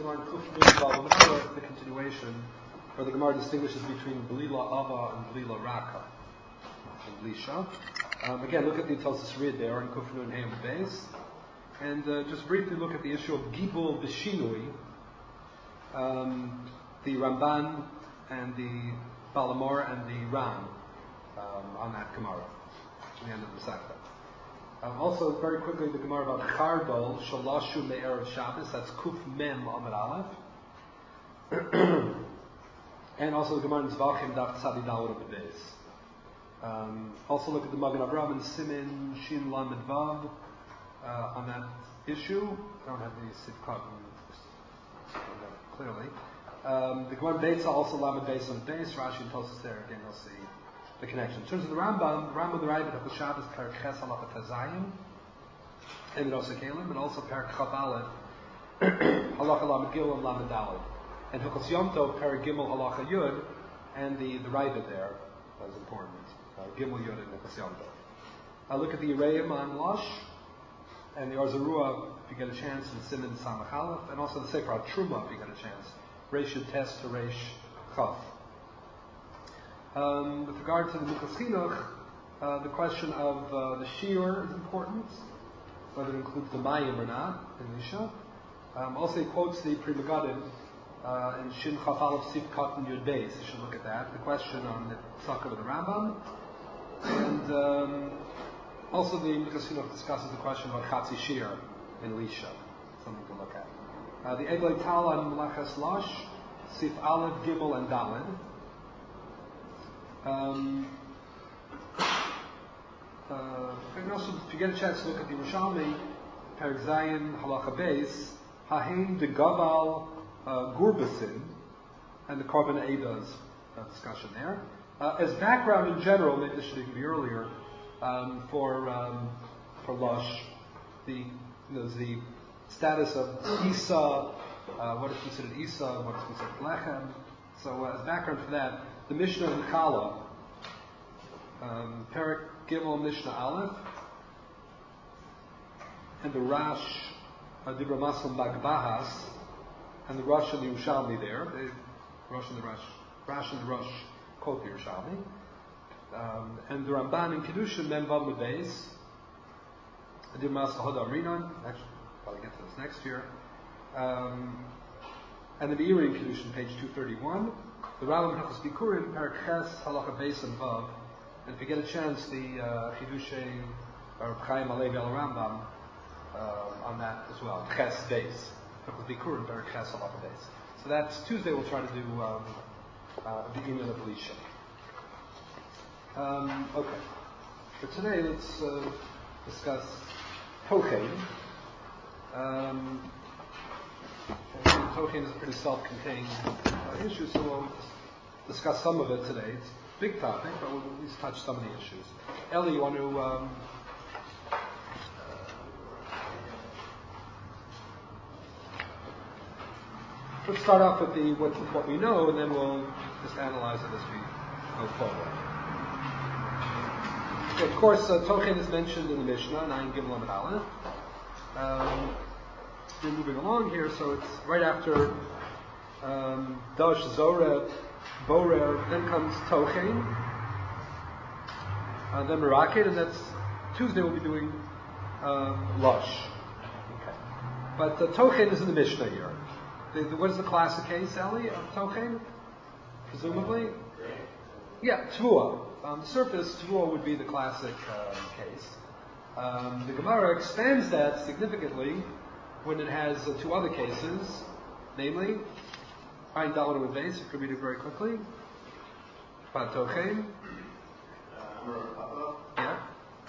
Gemara in Kuf Nun, the continuation, where the Gemara distinguishes between Blila Ava and Blila Raka and Blisha. Again, look at the Tosas Rid there in Kuf Nun Ham Beis, and just briefly look at the issue of Gibul B'Shinui. The Ramban and the Balamor and the Ram on that Gemara, at the end of the Sakta. Also, very quickly, the Gemara about Chardol, Shalashu Me'erev Shabbos, that's Kuf Mem Amid Aleph. And also the Gemara in Zvachim, Daf Tzadi Dalad of the Beis. Also look at the Magen Avraham and Simin Shin Lamed Vav on that issue. I don't have the Sivkot clearly. The Gemara Beitza also Lamed Beis on Beis, Rashi and Tosas there, again you'll see the connection. In terms of the Rambam the Rabbit of the Shabbos, Perak Ches Halacha Tazayim, and also Kalim, and also Perak Chavalet, Halacha Lamed Gil and Lamed Daled. And Hilchos Yom Tov, Perak Gimel Halacha Yud, and the Rabbit there, that was important. Gimel Yud and Hilchos Yom Tov. Look at the Yereim on Lush, and the Arzarua, if you get a chance, and Siman Samach Aleph, and also the Sefer Truma, if you get a chance. Reish Tes to Reish Chaf. With regard to the Minchas Chinuch, the question of the Shiur is important, whether it includes the Mayim or not, in Misha. Also, he quotes the Pri Megadim in Shin Chaf Aleph Sif Katan Yud Beis. You should look at that. The question on the Tzaka of the Rambam. And also, the Minchas Chinuch discusses the question about Chatzi Shir in Lisha. Something to look at. The Eglei Tal on Melachas Lash, Sif Aleph, Gimel, and Daled. And also, if you get a chance to look at the Yerushalmi, Perek Zayin, Halacha Beis, Hahein de Gaval Gurbasin, and the Korban Eidas discussion there. As background in general, maybe this should even be earlier, for Lush, the status of Isa, what is considered Isa, what is considered Lechem. So as background for that, the Mishnah in Chala, Perek Gimel Mishnah Aleph, and the Rash, Dibra Masel Magbahas, and the Rosh and the Yerushalmi there, the Rosh and the Rosh quote the Yerushalmi, and the Ramban in Kedushin Mem Vav Mebeis, Dibra Masel Hoda Rinon, actually probably get to this next year, and the Meiri in Kedushin, page 231. The Rambam Hilchos Bikurim, Perek Ches, Halacha Beis and Vav, and if you get a chance, the Chidushei or Chaim Alevi al Rambam on that as well. Ches Beis, Hilchos Bikurim, Perek Ches, Halacha Beis. So that's Tuesday. We'll try to do the beginning of Elisha. Okay. For today, let's discuss Tochen. Tochen is a pretty self-contained issue, so we'll discuss some of it today. It's a big topic, but we'll at least touch some of the issues. Ellie, you want to... let's start off with what we know, and then we'll just analyze it as we go forward. Okay, of course, Tochen is mentioned in the Mishnah, 9 Gimel Amud Aleph. We're moving along here, so it's right after Dash, Zoreh, Borer, then comes Tochen, then Meraked, and that's Tuesday we'll be doing Lush. Okay. But Tochen is in the Mishnah here. What is the classic case, Ellie, of Tochen? Presumably? Yeah, Tvua. On the surface, Tvua would be the classic case. The Gemara expands that significantly when it has two other cases, namely, Ayin Daled with Beis, you can read it very quickly. About Tochen. Yeah.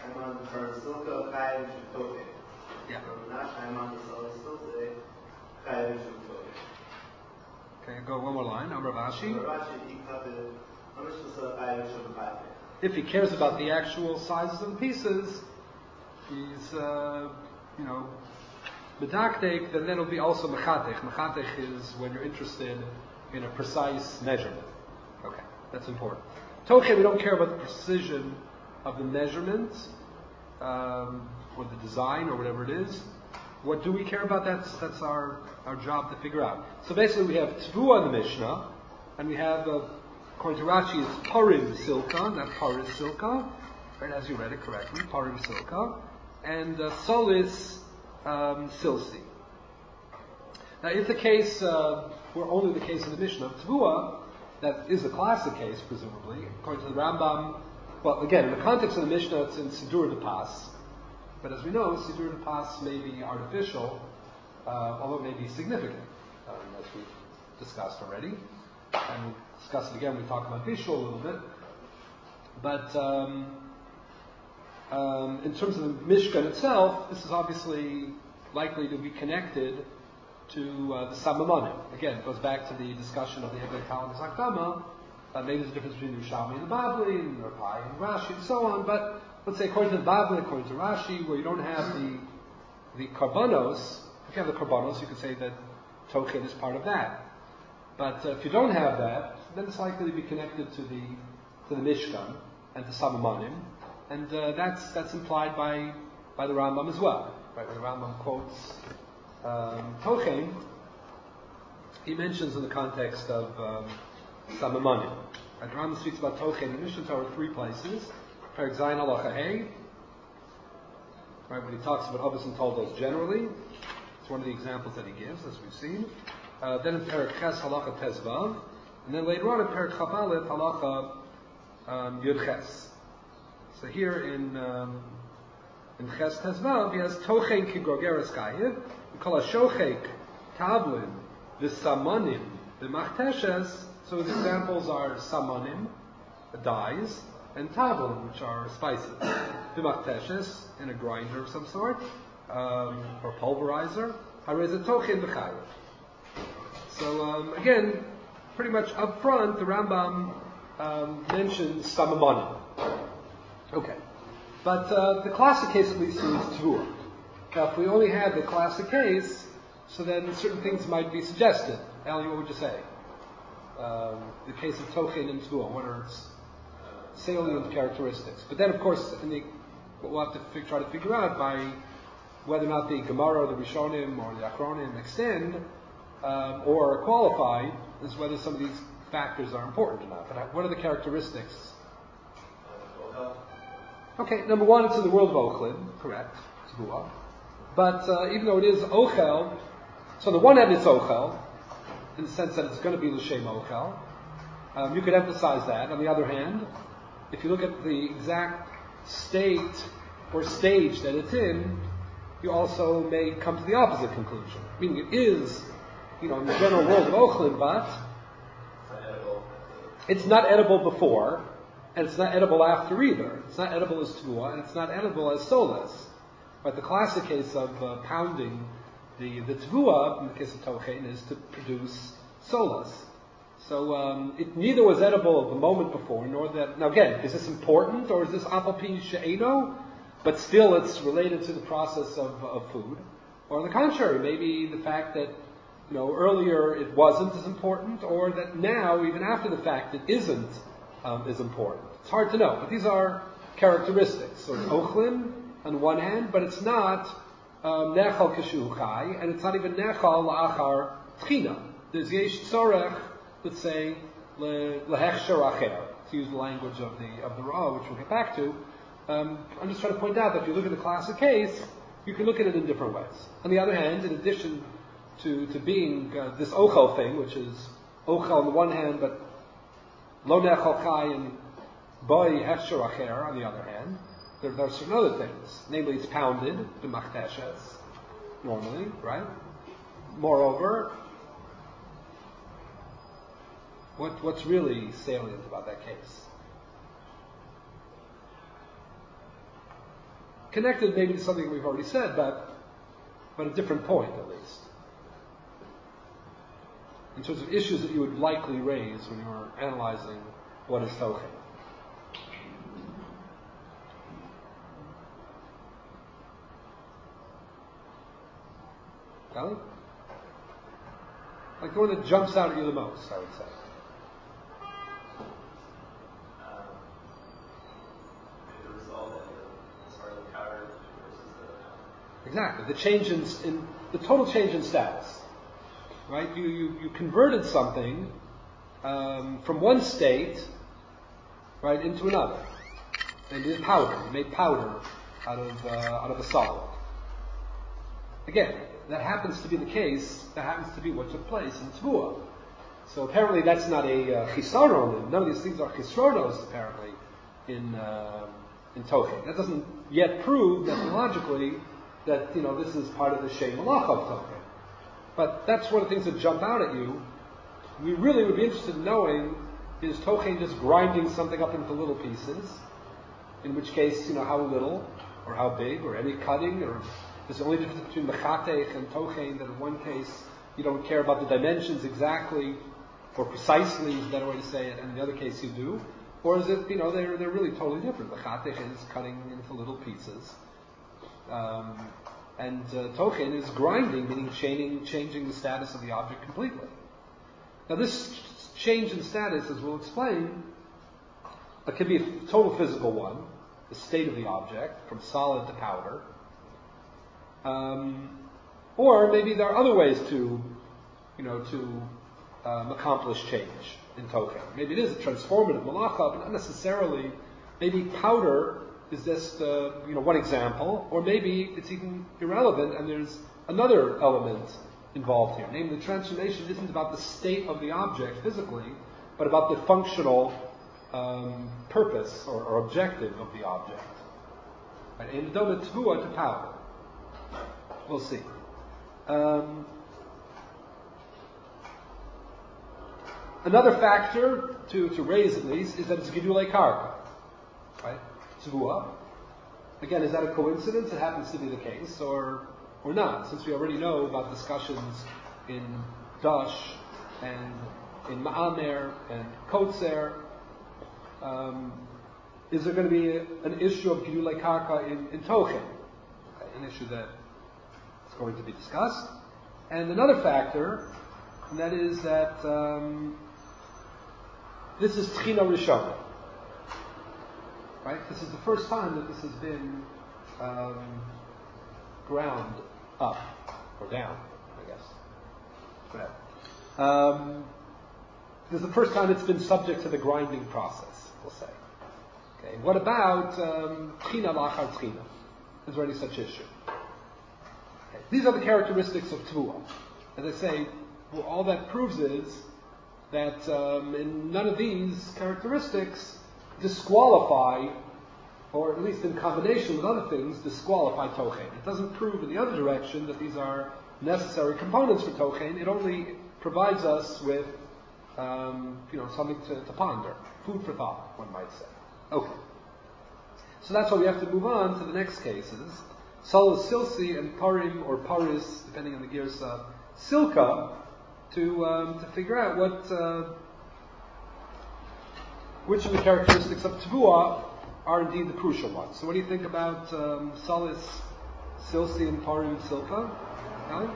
Yeah. Okay, go one more line. Amar Rashi. If he cares about the actual sizes of the pieces, he's, medaktek, then it'll be also mechatech. Mechatech is when you're interested in a precise measurement. Okay, that's important. Tochen, we don't care about the precision of the measurement, or the design, or whatever it is. what do we care about? That's our job to figure out. So basically we have Tvua in the Mishnah, and we have, according to Rashi, it's Parim Silka, not Paris Silka, right, as you read it correctly, Parim Silka, and Solis Silsi. Now if the case were only the case in the Mishnah of Tvua, that is the classic case, presumably, according to the Rambam, well, again, in the context of the Mishnah, it's in Sidur de Pas. But as we know, Sidur de Pas may be artificial, although it may be significant, as we've discussed already. And we'll discuss it again when we talk about Bishul a little bit. But in terms of the Mishkan itself, this is obviously likely to be connected to the Samamonim. Again, it goes back to the discussion of the Eglet Tal and Zakdama. Maybe there's a difference between Yerushalmi and the Babli, and Rapai and Rashi, and so on. But let's say according to the Babli, according to Rashi, where you don't have the Karbanos, if you have the Karbanos, you could say that Tochin is part of that. But if you don't have that, then it's likely to be connected to the Mishkan and to Samamonim, and that's implied by the Rambam as well. Right, when the Rambam quotes Tochin, he mentions in the context of Samamonim. Right, the Rambam speaks about Tochin in the Mishnah Torah 3 places. Perek Zayin Halacha Hey, right, when he talks about Avos and Toldos generally, it's one of the examples that he gives, as we've seen. Then in Perek Ches Halacha Tezvav, and then later on in Perek Chabalet Halacha Yud Ches. So here in Ches Tezvav, he has Tochein Ki Grogeres Kayiv, we call a Shochek Tavlin V'Samanim V'Machteshes. So his examples are Samanim, dyes, and Tavlin, which are spices. V'Machteshes, in a grinder of some sort, or pulverizer. Hareza Tochein V'Chayiv. So again, pretty much up front, the Rambam mentions Samamonim. Okay. But the classic case at least is Tvua. Now if we only had the classic case, so then certain things might be suggested. Ali, what would you say? The case of Tochin and Tvua, what are its salient characteristics? But then of course, what we'll have to try to figure out by whether or not the Gemara, or the Rishonim, or the Achronim extend, or qualify, is whether some of these factors are important or not. But what are the characteristics? Okay, number one, it's in the world of Ochlin, correct, Tvua. But even though it is Ochel, so on the one hand it's Ochel, in the sense that it's going to be L'Shem Ochel. You could emphasize that. On the other hand, if you look at the exact state or stage that it's in, you also may come to the opposite conclusion. Meaning it is, in the general world of Ochlin, but it's not edible before, and it's not edible after either. It's not edible as Tvua, and it's not edible as Solas. But the classic case of pounding the Tvua, in the case of Tochin, is to produce Solas. So it neither was edible the moment before, nor that... Now again, is this important, or is this Apal Pi She'eno? But still it's related to the process of food. Or on the contrary, maybe the fact that earlier it wasn't as important, or that now, even after the fact, it isn't as important. It's hard to know, but these are characteristics. So it's Ochlin on the one hand, but it's not Nechal Kishu Chai, and it's not even Nechal La'achar Tchina. There's Yesh Tzorech, let's say, Lehechsher Acher, to use the language of the Ra, which we'll get back to. I'm just trying to point out that if you look at the classic case, you can look at it in different ways. On the other hand, in addition to being this Ochel thing, which is Ochel on the one hand, but Lo Nechal Chai and Boi Hechsher Acher on the other hand, there are certain other things. Namely, it's pounded, the Machteshes, normally, right? Moreover, what's really salient about that case? Connected maybe to something we've already said, but a different point at least. In terms of issues that you would likely raise when you were analyzing what is Tochin. Kelly? Like the one that jumps out at you the most, I would say. Exactly. The total change in status. Right? You converted something from one state, right, into another. And you did powder. You made powder out of a solid. Again, that happens to be the case. That happens to be what took place in Tvua. So apparently that's not a chisaron. None of these things are chisronos, apparently, in Tochin. That doesn't yet prove methodologically that, this is part of the Shem Malach of Tochin. But that's one of the things that jump out at you. We really would be interested in knowing, is Tochin just grinding something up into little pieces? In which case, how little, or how big, or any cutting, or there's the only difference between Mechatech and Tochin, that in one case you don't care about the dimensions exactly, or precisely is a better way to say it, and in the other case you do. Or is it, they're really totally different. Mechatech is cutting into little pieces. And Tochin is grinding, meaning changing the status of the object completely. Now this change in status, as we'll explain, it can be a total physical one, the state of the object, from solid to powder. Or maybe there are other ways to accomplish change in Tochin. Maybe it is a transformative malacha, but not necessarily. Maybe powder is just one example, or maybe it's even irrelevant and there's another element involved here. Namely, the transformation isn't about the state of the object physically, but about the functional purpose or objective of the object. Right? And the tvua to powder. We'll see. Another factor to raise at least is that it's gidulei karka. Right? Tvua. Again, is that a coincidence? It happens to be the case, or not, since we already know about discussions in Dash and in Ma'amer and Kotzer. Is there going to be an issue of gidulei karka in Tochin? An issue that is going to be discussed. And another factor, and that is that this is Tchina Rishona. Right? This is the first time that this has been ground up, or down, I guess. Whatever. This is the first time it's been subject to the grinding process, we'll say. Okay. What about Tchina Lachar Tchina? Is there any such issue? Okay. These are the characteristics of Tvua. As I say, all that proves is that in none of these characteristics disqualify, or at least in combination with other things, disqualify Tochin. It doesn't prove in the other direction that these are necessary components for Tochin. It only provides us with something to ponder. Food for thought, one might say. Okay. So that's why we have to move on to the next cases. Solus Silsi and Parim, or Paris, depending on the Girsa, Silka, to figure out which of the characteristics of Tvua are indeed the crucial ones. So what do you think about Solus, Silsi, and Parim, Silka? Ali?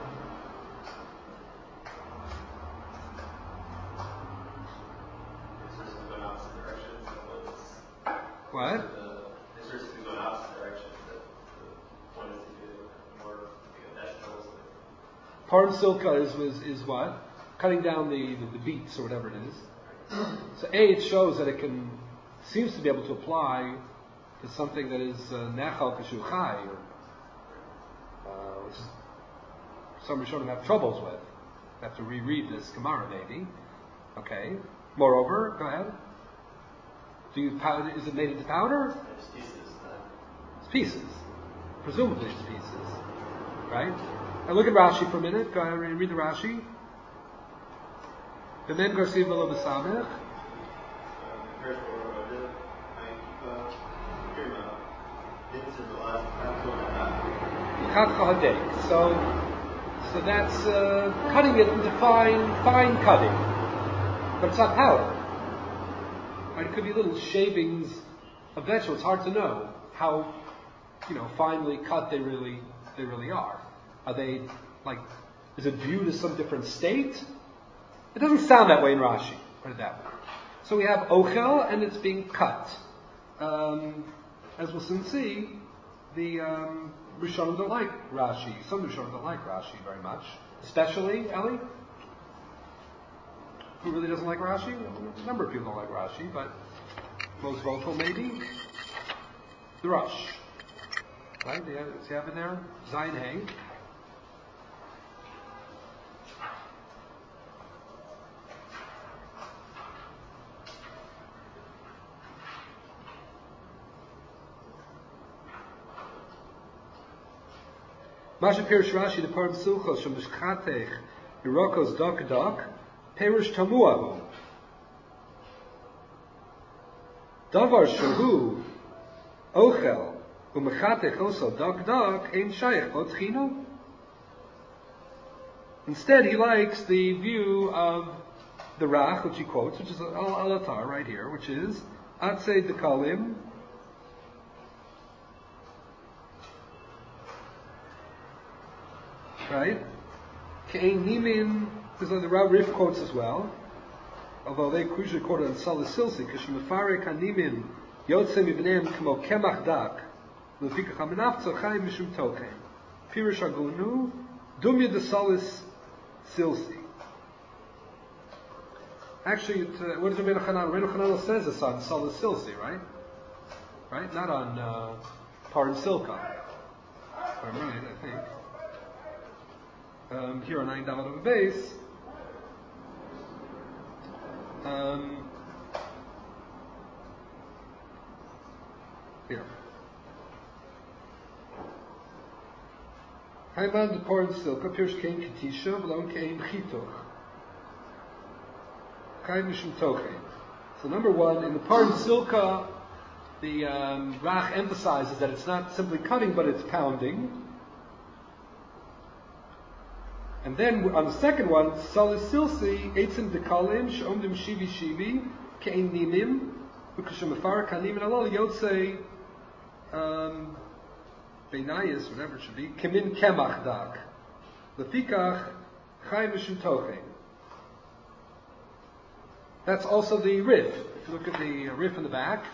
What? It's just to go in opposite directions. That the point is to do more vegetables. Parim Silka is what? Cutting down the beets or whatever it is. So it shows that it seems to be able to apply to something that is nechal kashuchai, which is some Rishonim have troubles with. Have to reread this Gemara maybe. Okay. Moreover, go ahead. Is it made into powder? It's pieces. It's pieces. Presumably it's pieces. Right? Now look at Rashi for a minute. Go ahead and read the Rashi. The men Garcia Villa Besamech. So that's cutting it into fine cutting. But it's not powder. Right? It could be little shavings of vegetables. It's hard to know how, finely cut they really are. Are they is it viewed as some different state? It doesn't sound that way in Rashi. Put it that way. So we have ochel and it's being cut. As we'll soon see, the Rishonim don't like Rashi. Some Rishonim don't like Rashi very much. Especially, Eli? Who really doesn't like Rashi? A number of people don't like Rashi, but most vocal maybe. The Rush. Right? Do you have it there? Zayin Hay. Masha Pirish Rashi, the Parim Silchos, from Mishchatech, Yerokos Dok, Perish Tamuahu. Davar Shahu, Ochel, Umechatech also Dok, Ein Shayach, Otchino. Instead, he likes the view of the Rach, which he quotes, which is Al-Atar right here, which is Atzei Dekalim, right? Ke'ein Nimin, because the Rav Rif quotes as well, although they usually quote on Salah Silsi, Kishmefare Kanimin, Yotze Mibneim Kmo Kemach Dak, Lefikach Amenafzo Chai Mishum Tochen, Pirish Agunu, Dumya de Salis Silsi. Actually, what does Rabbeinu Hanan? Rabbeinu Hanan says this on Salas Silsi, right? Right? Not on Parim Silka. If I'm right, I think. Here on 9 Dalet of a base. Here. Haiman de Parim Silka, Pirsh Kein Ketisha, V'lon Kein Chitoch. Chaim Mishum Tochen. So number one, in the Parim Silka, the Rach emphasizes that it's not simply cutting, but it's pounding. And then on the second one, Salis Silsi, Eitzim Dekalim, Sh'omdim Shivi Shivi, Ke'en Nimim, Ukashemafar Kanim and Alal Yotze Beinayis, whatever it should be, Kemin Kemach Dak. Lefikach Chaim Mishum Tochen. That's also the riff. If you look at the riff in the back.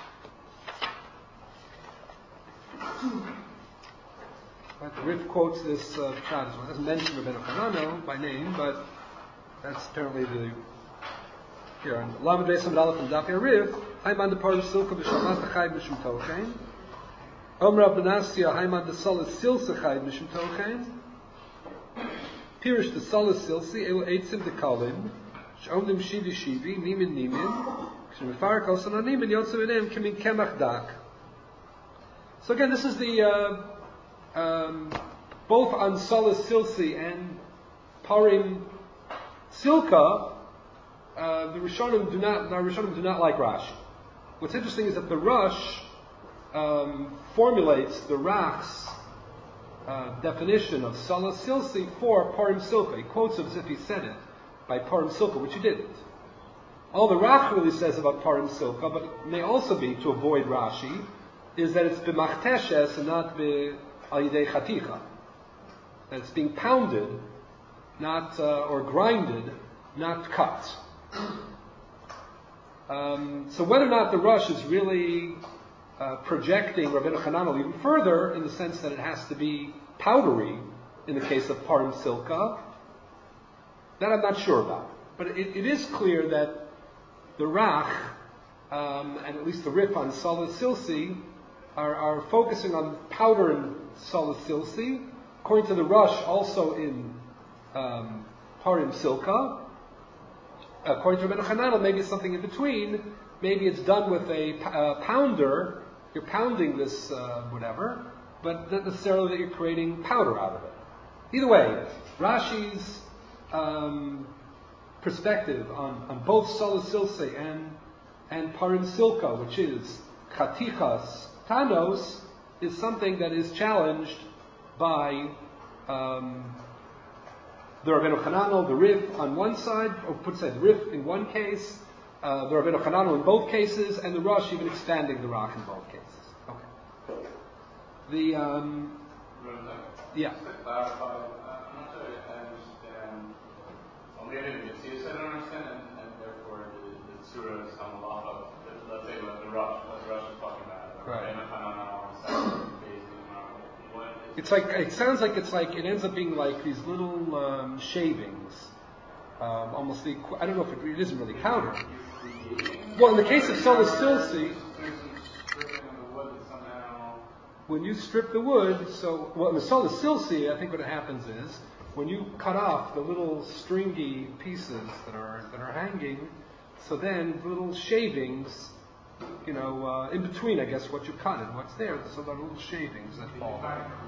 Right, the riff quotes this pshat as well. It doesn't mention Rabbeinu Hanano by name, but that's apparently the here on Lamed Beis Amud Aleph from Daf Riff. Haiman de Parim Silka b'Shamas Chayv Mishum Tochen. Omra Benasia Haiman de Salas Silsa Chayv Mishum Tochen. Pirish de Salas Silsi El Eitzim de Kalim. Sh'omdim Shivi Shivi Nimin Nimin. K'shemifarak also no Nimin Yotze V'nem Kemin Kemach Dak. So again, this is the both on Salas Silsi and Parim Silka, the Rishonim do not like Rashi. What's interesting is that the Rush formulates the Rach's definition of Salas Silsi for Parim Silka. He quotes it as if he said it by Parim Silka, which he didn't. All the Rach really says about Parim Silka, but it may also be to avoid Rashi, is that it's b'machteshes and not b'al-yidei chaticha. That it's being pounded, not or grinded, not cut. So whether or not the Rush is really projecting Rabbeinu Hananel even further, in the sense that it has to be powdery in the case of Parim Silka, that I'm not sure about. But it is clear that the Rach, and at least the riff on Salas Silsi, are focusing on powder and Salas Silsi. According to the Rush, also in Parim Silka. According to Rabbeinu Hananel, maybe it's something in between. Maybe it's done with a pounder. You're pounding this whatever, but not necessarily that you're creating powder out of it. Either way, Rashi's perspective on both Salas Silsi and Parim Silka, which is Chatichas Tanos, is something that is challenged by the Rabbeinu Hananel, the Riv on one side, or put aside the Riv in one case, the Rabbeinu Hananel in both cases, and the Rush even expanding the Rach in both cases. Okay. Yeah. Just to clarify, I'm not sure I understand. Well, maybe the Mitzvah I don't understand, and therefore the Surah is on the law of, let's say, what the Rush is talking about. Right. Rabbeinu Hananel, it's like, it sounds like it's like, it ends up being like these little shavings. Almost I don't know if it isn't really powder. Well, in the case of Solis Silsi, when you strip the wood, in the Solis Silsi, I think what happens is, when you cut off the little stringy pieces that are hanging, so then little shavings, in between, I guess, what you cut and what's there, so there are little shavings that fall.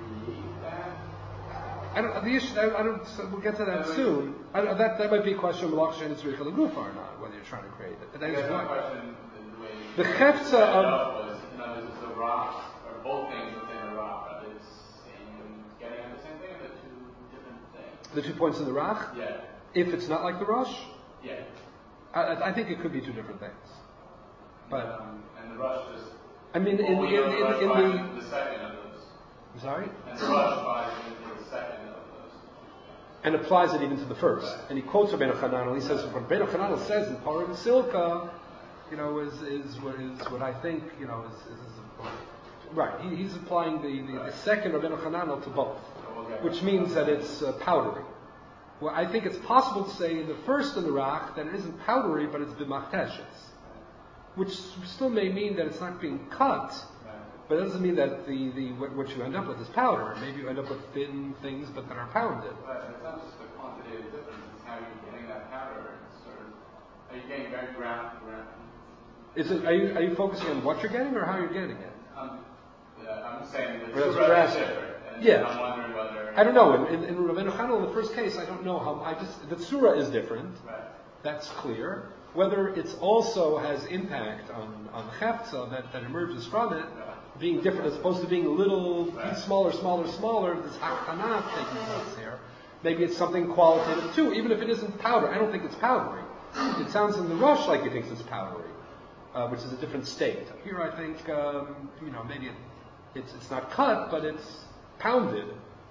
We'll get to that soon. That might be a question of Malach Shein Tzricha L'Gufa or not, whether you're trying to create it. But that is one. The Chefza of... is the rock, or both things within the rock, are they getting at the same thing, or the two different things? The 2 points in the Rach? Yeah. If it's not like the Rosh? Yeah. I think it could be two different things. But... and the Rosh just... I mean, in the second of those. I'm sorry? And the Rosh buys into the second of those. And applies it even to the first. Right. And he quotes Rabbeinu Chananel. He says, what Rabbeinu Chananel says in Parim Silka, is what I think, is right. He's applying the second Rabbeinu Chananel to both, which means that it's powdery. Well, I think it's possible to say in the first in the Rach that it isn't powdery, but it's b'machteshes, which still may mean that it's not being cut, but it doesn't mean that what you end up with is powder. Maybe you end up with thin things, but that are pounded. But it's not just the quantitative difference; it's how you're getting that powder. Are you getting very ground? Are you focusing on what you're getting or how you're getting it? I'm saying that it's different. Yeah. I'm wondering whether... I don't know. In Rabbeinu Chananel, in the first case, I don't know how... the tzura is different. Right. That's clear. Whether it also has impact on the chefza that emerges from it, being different as opposed to being a little smaller, this haktanah taking place here. Maybe it's something qualitative too, even if it isn't powder. I don't think it's powdery. It sounds in the Rosh like he thinks it's powdery, which is a different state. Here I think, maybe it's not cut, but it's pounded,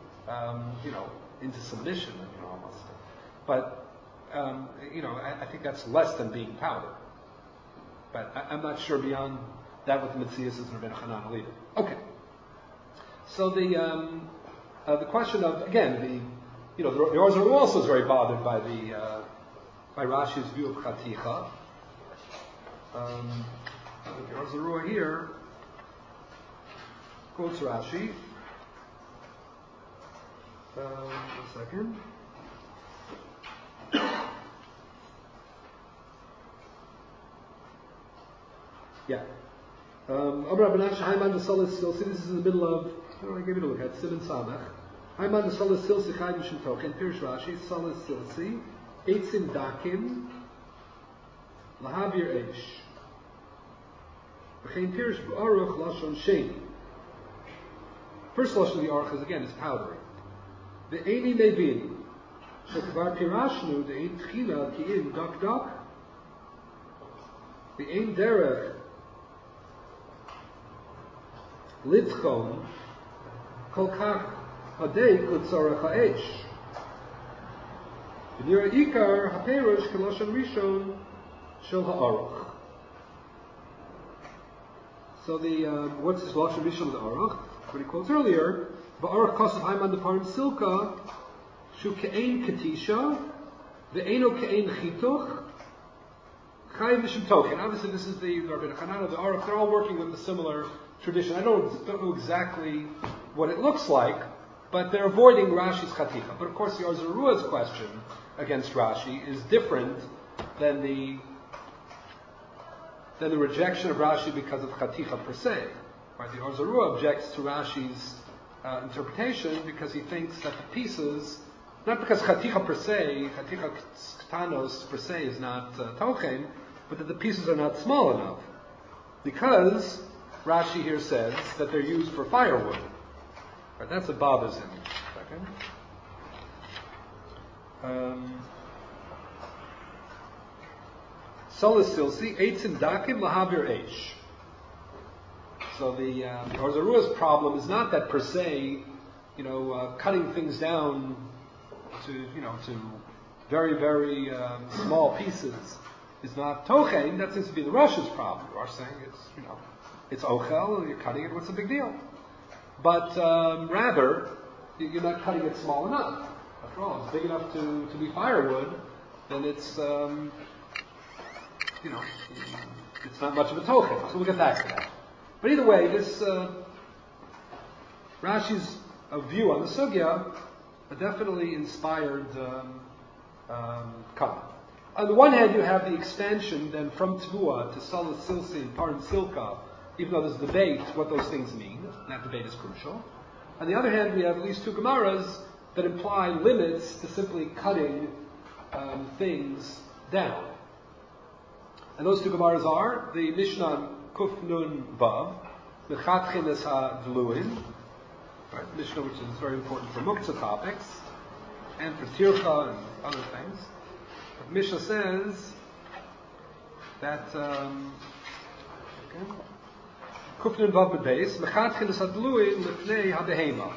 into submission, almost. But, I think that's less than being powder. But I'm not sure beyond that what the Metzias is Rabbeinu Chananel either. Okay. So the question of, again, the Orzer also is very bothered by by Rashi's view of Chaticha. The Orzer here quotes Rashi. One second. Yeah. This is in the middle of, I gave it a look at, Sivan Samach. Haiman the Solis Silsi Chayim Shem Tochen, Pirish Rashi, Solis Silsi, Eitzim Dakim, Lahavir Eish. V'chein Pirish B'aruch Lashon Sheni. First Lashon of the Aruch is, again, is powdery. The Eini Mevin, Shekvar Pirashnu, the Ein Tchila, Ki'in, Dak Dak, the Ein Derech, Litzchon, Kolkach, Hadei, Kutzorach Ha'esh. V'nira Ikar, Haperush, Kaloshan Rishon, Shel Ha'aruch. So what's this Lashon Rishon of the Aruch? What he quotes earlier, V'aruch Kosav Haiman Deparim Silka, Shu Ke'ein Ketisha, Ve'eno Ke'ein Chituch, Chayim Mishum Tochen. Obviously this is the Rabbeinu Chananel, the Aruch, they're all working with a similar tradition. I don't know exactly what it looks like, but they're avoiding Rashi's Chaticha. But of course the Orzarua's question against Rashi is different than the rejection of Rashi because of Chaticha per se. Right? The Orzarua objects to Rashi's interpretation because he thinks that the pieces, not because Chaticha per se, Chaticha Ktanos per se is not Tochen, but that the pieces are not small enough. Because Rashi here says that they're used for firewood. Right? That's what bothers him. Solis Silsi, Eitzim Dakim Lahavir Eish. So the Orzarua's problem is not that per se, cutting things down to very, very small pieces is not tochen. That seems to be the Rosh's problem. The Rosh saying it's ochel, you're cutting it, what's the big deal? but rather, you're not cutting it small enough. After all, it's big enough to be firewood, then it's, it's not much of a token. So we'll get back to that. But either way, this Rashi's view on the sugya definitely inspired comment. On the one hand, you have the expansion then from Tvua to Salah Silsin, Paran Silka, even though there's debate what those things mean. That debate is crucial. On the other hand, we have at least two Gemaras that imply limits to simply cutting things down. And those two Gemaras are the Mishnah Kuf Nun Vav, Mechatchin Es HaDluin, right? Mishnah which is very important for Muktzah topics, and for Tircha and other things. But Mishnah says that Kuf Nun Vav Bebeis, Mechatchin Es HaDluin Lifnei HaBehema.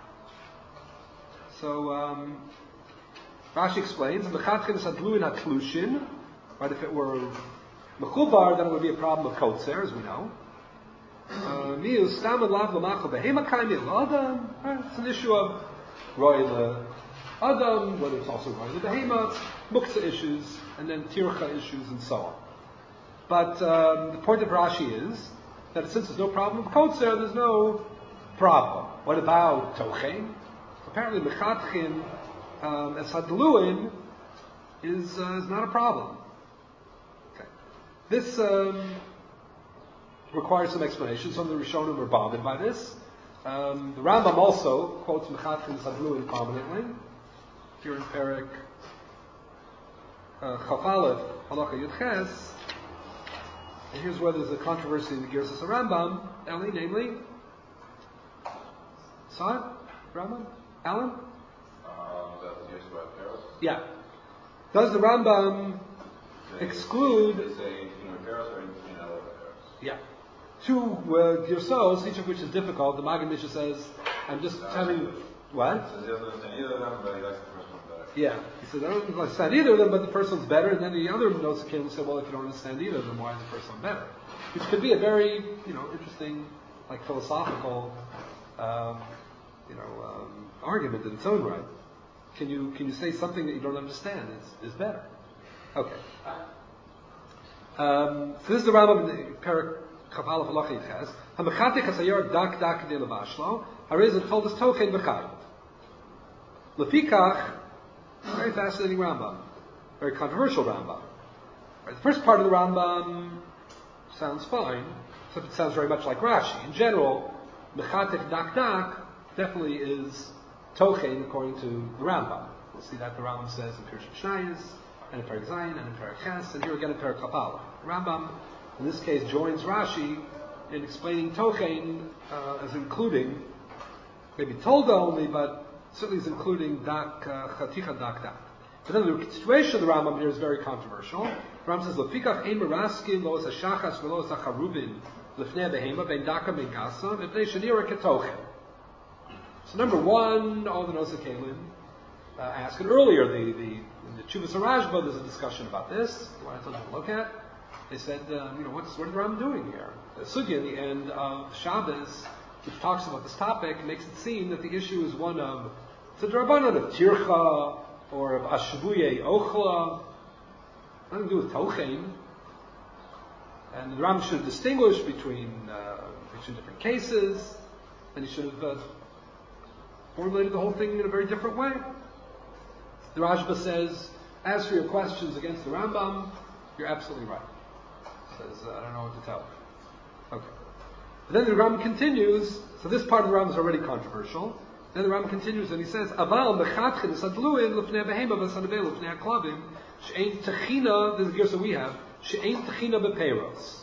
So Rashi explains, Mechatchin Es HaDluin HaTlushin, right? If it were Mechubar, then it would be a problem of Kotzer, as we know. It's an issue of Roy Adam, whether it's also Roy Behema, Muktzah issues, and then Tircha issues, and so on. But the point of Rashi is that since there's no problem of Kotzer, there's no problem. What about Tochein? Apparently, Mechatchin as Hadluin is not a problem. This requires some explanation. Some of the Rishonim were bothered by this. The Rambam also quotes Mechatchin Sadluin prominently. Here in Perek Chaf Aleph, Halacha Yud Ches. And here's where there's a controversy in the Girsas Rambam. Eli, namely, Saad? Rambam? Alan? That's the Girsas about Paris? Yeah. Does the Rambam exclude? They say Paris or Paris? Yeah. Two Girsos, each of which is difficult. The Magen Mishnah says, I'm just telling you. What? He doesn't understand either of them, but he likes the first one better. Yeah. He says, I don't understand either of them, but the first one's better. And then the other notes came and said, well, if you don't understand either of them, why is the first one better? Which could be a very, interesting, like philosophical, argument in its own right. Can you say something that you don't understand is better? Okay. So this is the Rambam in the Perek Chaf Aleph Halacha Yud Ches. Hamechatik hasayar dak dak de levashlo. Harizah told us tochen b'chayot. Lefikach, very fascinating Rambam, very controversial Rambam. Right, the first part of the Rambam sounds fine, except it sounds very much like Rashi. In general, mechatik dak dak definitely is tochen according to the Rambam. We'll see that the Rambam says in Pirush Mishnayos, and in Perek Zayin, and in Perek Ches, and here again in Perek Chaf Aleph. Rambam, in this case, joins Rashi in explaining tochen as including, maybe tolda only, but certainly is including dak, chaticha dak dak. But then the situation of the Rambam here is very controversial. The Rambam says, Lefikach ein meraskin lo es hashachas v'lo es hacharubin lefnei behema ben daka ben gasa v'pnei shenira ketochen. So number one, all the Nosei Kalim ask, and earlier in the Chuvas HaRashba, there's a discussion about this. What I told you to look at. They said, what is the Rambam doing here? The Sugya in the end of Shabbos, which talks about this topic, makes it seem that the issue is one of the Drabanan of Tircha or of Ashbuye Ochla. Nothing to do with Tochen. And the Rambam should have distinguished between different cases, and he should have formulated the whole thing in a very different way. The Rashba says, as for your questions against the Rambam, you're absolutely right. Says, I don't know what to tell you. Okay. But then the Rambam continues, so this part of the Rambam is already controversial. Then the Rambam continues and he says, Aval mechatchin esadluin lefnei behema v'sanavei lefnei aklavim she'ein techina, this is the girsa we have, she'ein techina bepeiros.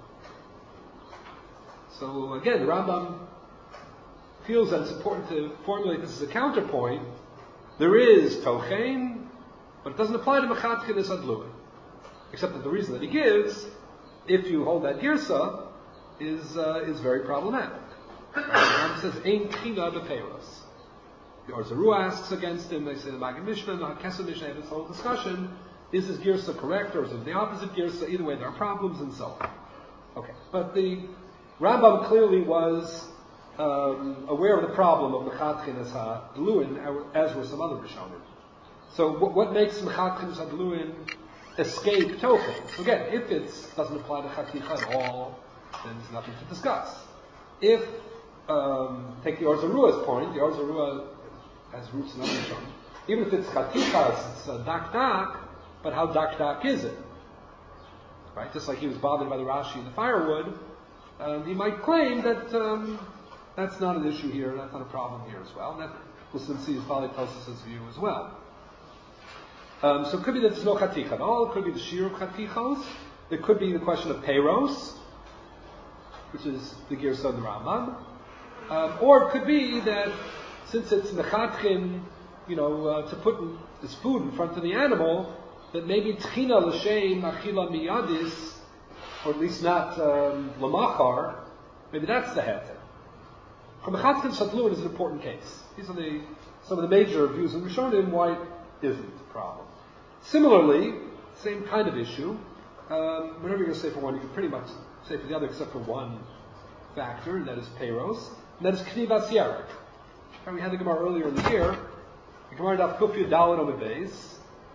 So again, the Rambam feels that it's important to formulate this as a counterpoint. There is tochein, but it doesn't apply to mechatchin esadluin. Except that the reason that he gives, if you hold that girsa, is very problematic. The Rambam says, "Ein tchina bepeiros." The Or Zaru asks against him. They say the Magen Mishnah, the Kesef Mishnah, have this whole discussion: is this girsa correct or is it the opposite girsa? Either way, there are problems and so on. Okay, but the Rambam clearly was aware of the problem of Mechatchin as HaGluin, as were some other Rishonim. So what makes Mechatchin as HaGluin escape Tochen? So again, if it doesn't apply to Chaticha at all, then there's nothing to discuss. If, take the Or Zarua's point, the Or Zarua has roots in other Rishonim. Even if it's Chatichas, it's dak-dak, but how dak-dak is it? Right? Just like he was bothered by the Rashi and the firewood, he might claim that that's not an issue here, that's not a problem here as well. And that we'll soon see is Bali Tosas' view as well. So it could be that there's no chaticha at all. It could be the shir of chatichos. It could be the question of peiros, which is the Girsa of the Rambam. Or it could be that since it's mechatchin, to put this food in front of the animal, that maybe tchina l'shem achila miyadis, or at least not lamachar, maybe that's the heter. Mechatchin Shadluin is an important case. These are some of the major views in Rishonim why it isn't a problem. Similarly, same kind of issue. Whenever you're going to say for one, you can pretty much say for the other except for one factor, and that is peiros, and that is knivas yarek. We had the Gemara earlier in the year. The Gemara daf Kufya Dalet on the base.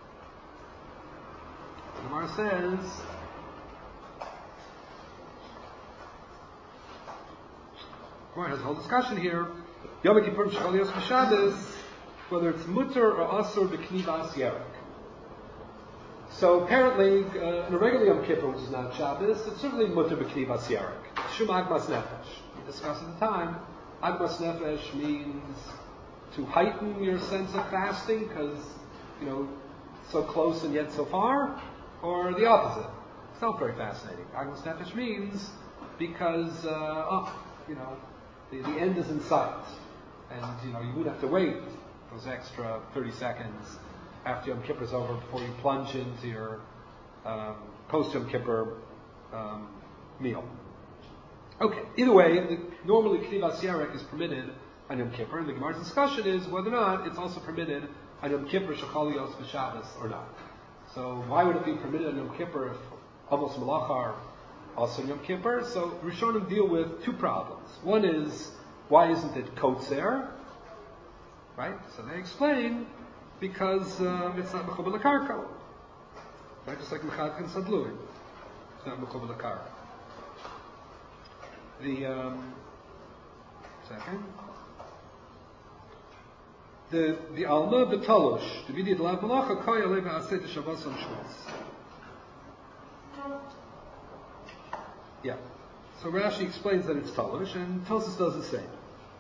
The Gemara says, Gemara has a whole discussion here. Yom Kippur Shchalios B'Shabbos, whether it's mutter or asur b'knivas yarek. So apparently, in a regular Yom Kippur, which is not Shabbos, it's certainly mutter b'knivas yarek. Shum agmas nefesh. We discussed at the time, agmas nefesh means to heighten your sense of fasting, because, so close and yet so far, or the opposite. It's not very fascinating. Agmas nefesh means because, the end is in sight. And, you wouldn't have to wait those extra 30 seconds after Yom Kippur is over before you plunge into your post-Yom Kippur meal. Okay, either way, normally Knivas Yarek is permitted on Yom Kippur, and the Gemara's discussion is whether or not it's also permitted on Yom Kippur, Shechalios B'Shabbos, or not. So why would it be permitted on Yom Kippur if almost Malach are also on Yom Kippur? So Rishonim deal with two problems. One is, why isn't it Kotzer? Right? So they explain, because it's not Mechubar L'Karka. Right? Just like Mechatchin Sadluin. It's not Mechubar L'Karka. The Alma B'Talosh, the Vidya D'Lav Malacha, Koya Leva Aseh T'Shavos on Shvus. Yeah. So Rashi explains that it's Talosh, and Tosas does the same.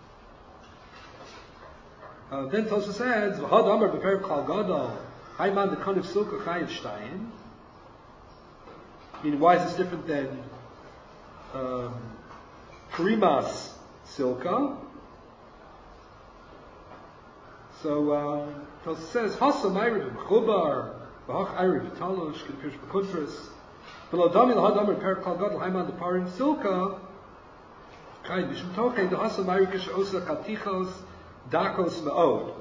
Then Tosas adds, "V'had Amar b'Perek Klal Gadol, Hayman the Konif Silka Chayiv Shtayim." Meaning, why is this different than Karimas Silka? So Tosas says, "Hasa Ma'iriv B'Chubar, V'hach Ayriv Talosh, K'Pirish B'Kutras." Below Dami l'had Amar b'Perek Klal Gadol, Hayman the Parin Silka, Chayiv B'Shum Tokei, the Hasa Ma'iriv K'Shosa Chatichos Dakos Me'od.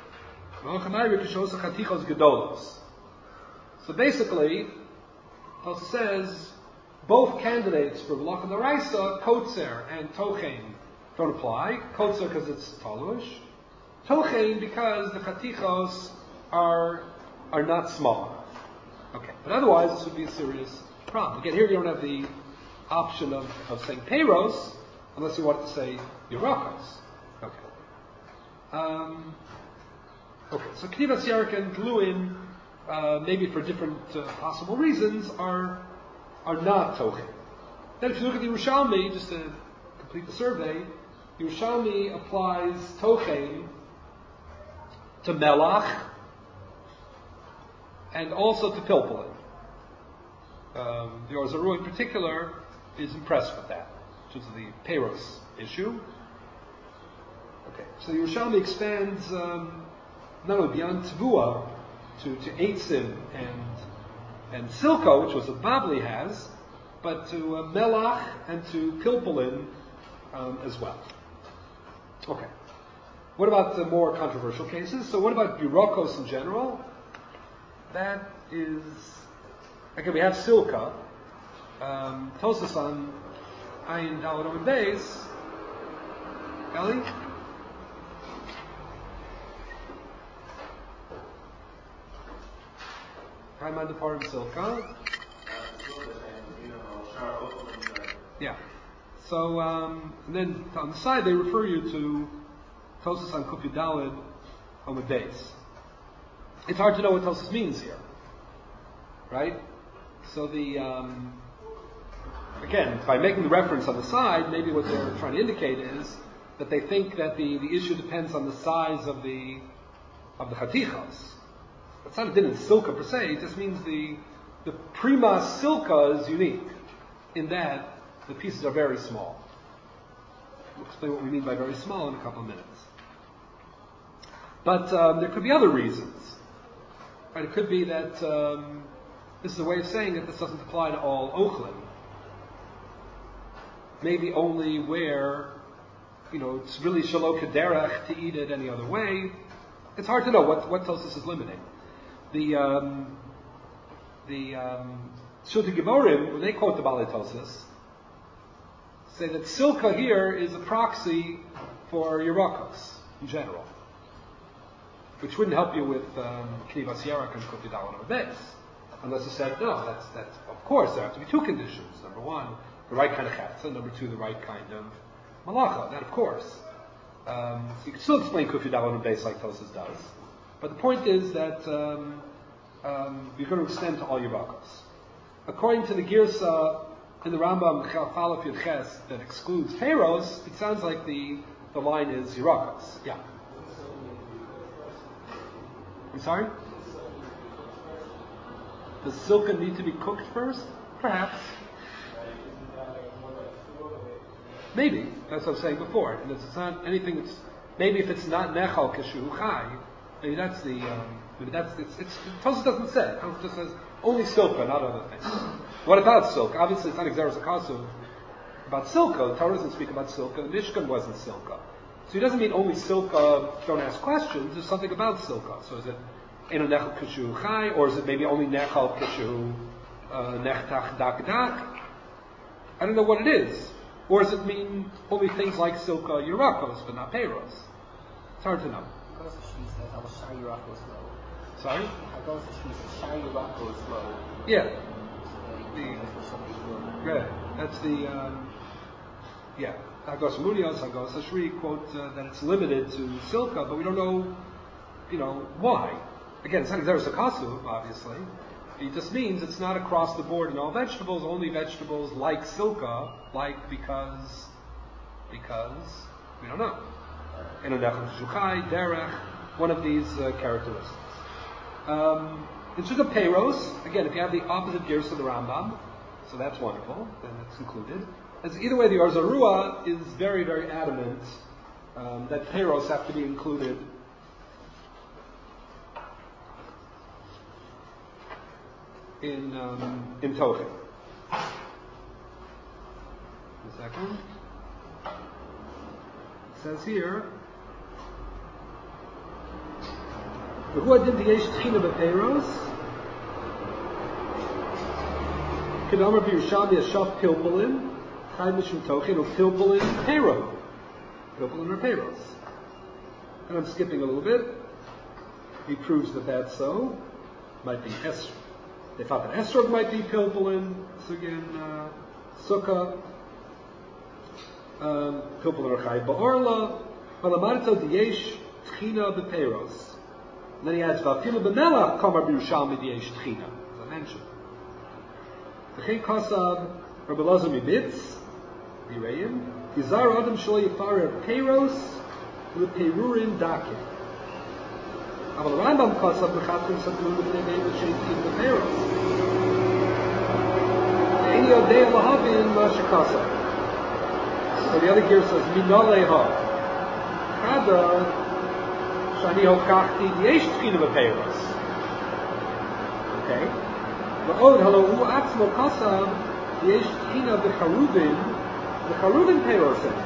So basically, Tosas says both candidates for Malach and Daraisa, Kotzer and Tochein, don't apply. Kotzer because it's Talush. Tochein because the Chatichos are not small. Okay, but otherwise this would be a serious problem. Again, here you don't have the option of saying Peiros, unless you want to say Yerakos. Okay, so Knivas Yarek and Gluin, maybe for different possible reasons, are not Tochen. Then if you look at the Yerushalmi, just to complete the survey, Yerushalmi applies Tochen to Melach and also to Pilpulin. The Or Zarua in particular is impressed with that, which is the Peiros issue. Okay, so Yerushalmi expands not only beyond Tvua to Eitzim and Silko, which was what Babli has, but to Melach and to Pilpulin as well. Okay, what about the more controversial cases? So what about Birokos in general? That is, again, we have Silka. Tosas on Ayin Dalet Amud Beis Ellie? Raiman Deparim Silka. Yeah. So, and then on the side they refer you to Tosas on Kufi Dalid on the base. It's hard to know what Tosas means here, right? So again, by making the reference on the side, maybe what they're trying to indicate is that they think that the issue depends on the size of the chatichas. It's not a din in silka per se, it just means the prima silka is unique in that the pieces are very small. We'll explain what we mean by very small in a couple of minutes. But there could be other reasons. Right? It could be that this is a way of saying that this doesn't apply to all ochlim. Maybe only where, it's really shalok derech to eat it any other way. It's hard to know what Tosas is limiting. The Shulti Gemorim, when they quote the Balei Tosas, say that silka here is a proxy for Yerakos in general, which wouldn't help you with Knivas Yerak and Kufi Dalin on the base, unless you said, no, that's of course there have to be two conditions. Number one, the right kind of chetza. Number two, the right kind of malacha. That of course. So you can still explain Kufi Dalin on the base like Tosas does. But the point is that you're going to extend to all Yerakos. According to the Girsa in the Rambam Chalaf Yud Ches that excludes Peiros, it sounds like the line is Yerakos. Yeah. I'm sorry? Does silka need to be cooked first? Perhaps. Maybe. That's what I was saying before. And it's not anything that's, maybe if it's not nechal keshu chai, maybe that's Tosas doesn't say. Tosas just says only silka, not other things. What about silk? Obviously it's not Xeris Akasu about silka. The Torah doesn't speak about silka. The Mishkan wasn't silka. So he doesn't mean only silka, don't ask questions. There's something about silka. So is it eno nechal keshu chai, or is it maybe only nechal keshu nechtach dak dak? I don't know what it is. Or does it mean only things like silka Yerakos, but not Peiros? It's hard to know. Sorry? Yeah. That's the Hagos Munios, Hagos Ashri quote that it's limited to silka, but we don't know, why. Again, it's not Xeris Akasu, obviously. It just means it's not across the board in all vegetables, only vegetables like silka, because we don't know. Derech, one of these characteristics. In Sukkah Peiros, again, if you have the opposite gears of the Rambam, so that's wonderful, then it's included. As either way, the Arzarua is very, very adamant that Peiros have to be included in Tochen. A second. It says here, V'hu adin diyesh tchina b'peiros, k'nomer b'Yerushalmi yashaf pilpulin, chai mishum tochen, or pilpulin peiro. Pilpulin or peiros. And I'm skipping a little bit. He proves that that's so. Might be Esrog. They thought that Esrog might be pilpulin. So again, sukkah. Pilpulin or chai ba'orla. Halamarto diyesh tchina b'peiros. And then he adds, V'afilu b'melach kamar b'Yerushalmi diyesh tchina, as I mentioned. V'chein kasav Rabbi Elazar Mibitz, Yireim, Yizar Adam Shlo Yifarer Peiros, L'Peirurim Dakin. Aval Rambam kasav L'chatrim Satun L'Bnei Meir L'Sheitim L'Peiros. Ve'eni Yodei L'Havin L'Asher kasav. So the other gear says, Minolei Ha. Chada, Shani Hokachti Yesh Tchina B'Peiros. Okay? V'od Halo Hu Atzmo Kasav Yesh Tchina B'Charuvin Peiros.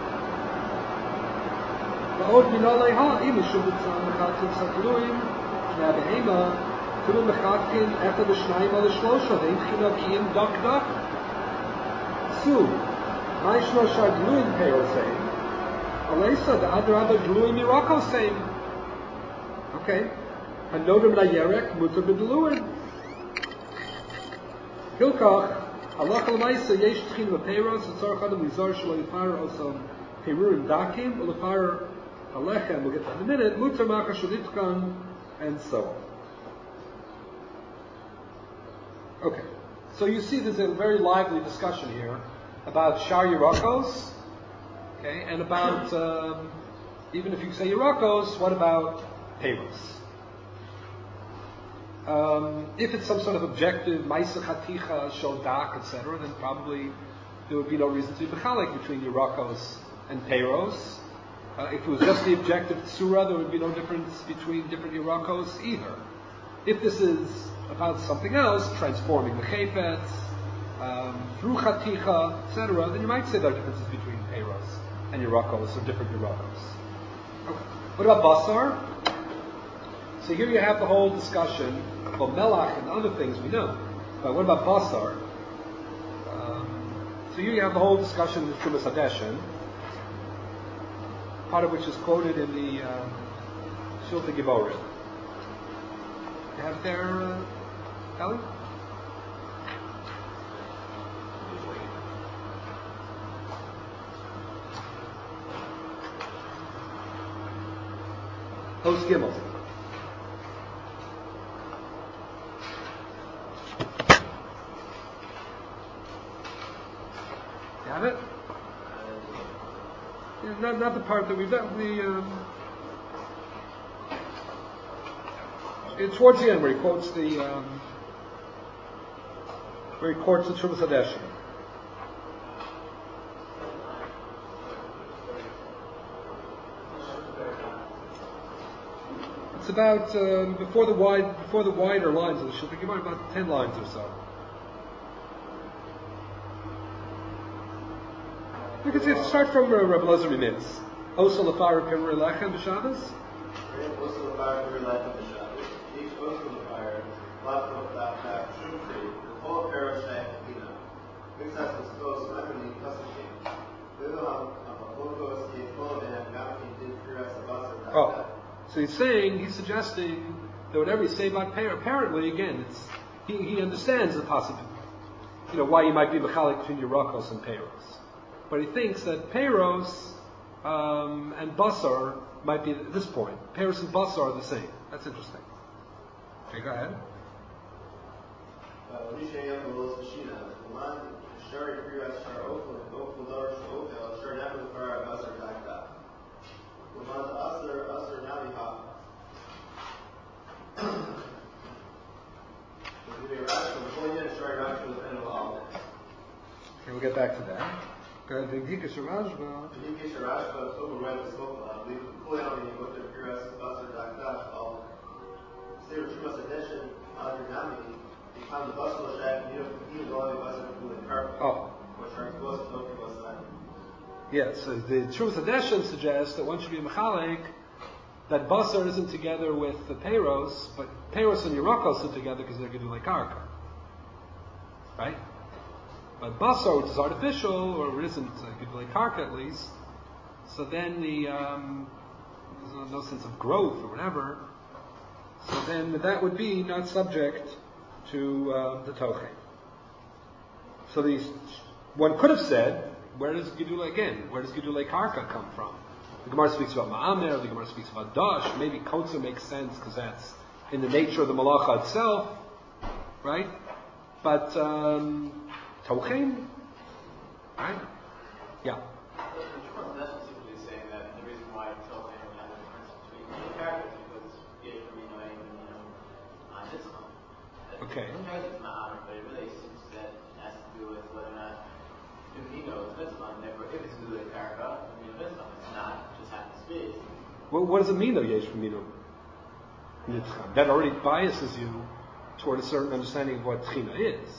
V'od Minolei Ha Im Mishum B'Tzam Mechatzim Satluim Shnei Behema Kulu Mechatkin Echad V'Shnayim Al Shlosha Ve'im Tchina V'Im Dak Dak. Su Ma'ishno Shagluim Peiros. Alesa, the Adraba Gluim Mirako same. Okay. Hanodam La Yerek, Mutter B'Deluin. Hilkach, Halach L'Maisa, Yesh Tchin V'Peiros, Tzarech Adam Lizar Shlo Yifar Osam Perurim Dakim, Ulefar Alechem, we'll get to that in a minute, Mutter Macha Shulitkan, and so on. Okay. So you see there's a very lively discussion here about Shar Yerakos, okay, and about, even if you say Yerakos, what about Peiros? If it's some sort of objective, Maisa Chaticha, Shodak, etc., then probably there would be no reason to be mechalik between Yerakos and Peiros. If it was just the objective Tzura, there would be no difference between different Yerakos either. If this is about something else, transforming the Chayfetz, through Chaticha, etc., then you might say there are differences between Peiros and Yerakos, or different Yerakos. Okay. What about Basar? So here you have the whole discussion about Melach and other things we know. But what about Basar? So here you have the whole discussion of the Trumas Hadeshen, part of which is quoted in the Shulchan Givorim. You have it there, Ellie? Post Gimel. You have it? Yeah, not the part that we've done. It's towards the end where he quotes the Trumas Hadeshen. It's about before the wider lines of the Shulchan Gemara, about 10 lines or so. You can see it start from Rabbi Elazar Mitz. Osa lefar pimur lechem b'Shabbos. Osa lefar pimur lechem b'Shabbos. Each osa lefar lafnot dafka shumfri. The whole Peiros shayach pina. Mixas l'stos ma'amini kasachim. V'ilham ha'pokos yekol v'hem gamkin din firas abasar dafka. So he's suggesting that whatever you say about Peiros, apparently, again, he understands the possibility, why you might be mechalik between Yerakos and Peiros. But he thinks that Peiros and Basar might be at this point. Peiros and Basar are the same. That's interesting. Okay, go ahead. Okay, we'll get back to that. Go ahead. V'gdikas Rashba. V'gdikas Rashba. Tohu right to smoke. V'kuleoni with the Piras Basar Dakdash. All Sir Trumas Hadeshen Adrinami. Become the Basar Shak. You know the Basar Kulen Karp. Oh. Which are supposed to know from us. Yes. So the Trumas Hadeshen suggests that one should be mechalik, that Basar isn't together with the Peiros, but Peiros and Yerakos are together because they're Gedulei Karka. Right? But Basar, which is artificial, or it isn't Gedulei Karka at least, so then there's no sense of growth or whatever, so then that would be not subject to the Tochen. So one could have said, where does Gedulei Karka come from? The Gemara speaks about Ma'amer, the Gemara speaks about Dash, maybe Kotzer makes sense because that's in the nature of the Malacha itself, right? But Tochen, right? Yeah. That's specifically saying that the reason why Tochen would have a difference between the characters because Yeh Femino and Nitzchon. Okay. It's Ma'amer, but it really seems that it has to do with whether or not Femino is Nitzchon. Therefore, if it's Gedulei Karka, Nitzchon, it's not. It just happens to be. Well, what does it mean though, Yesh Femino Nitzchon? That already biases you toward a certain understanding of what Tchina is.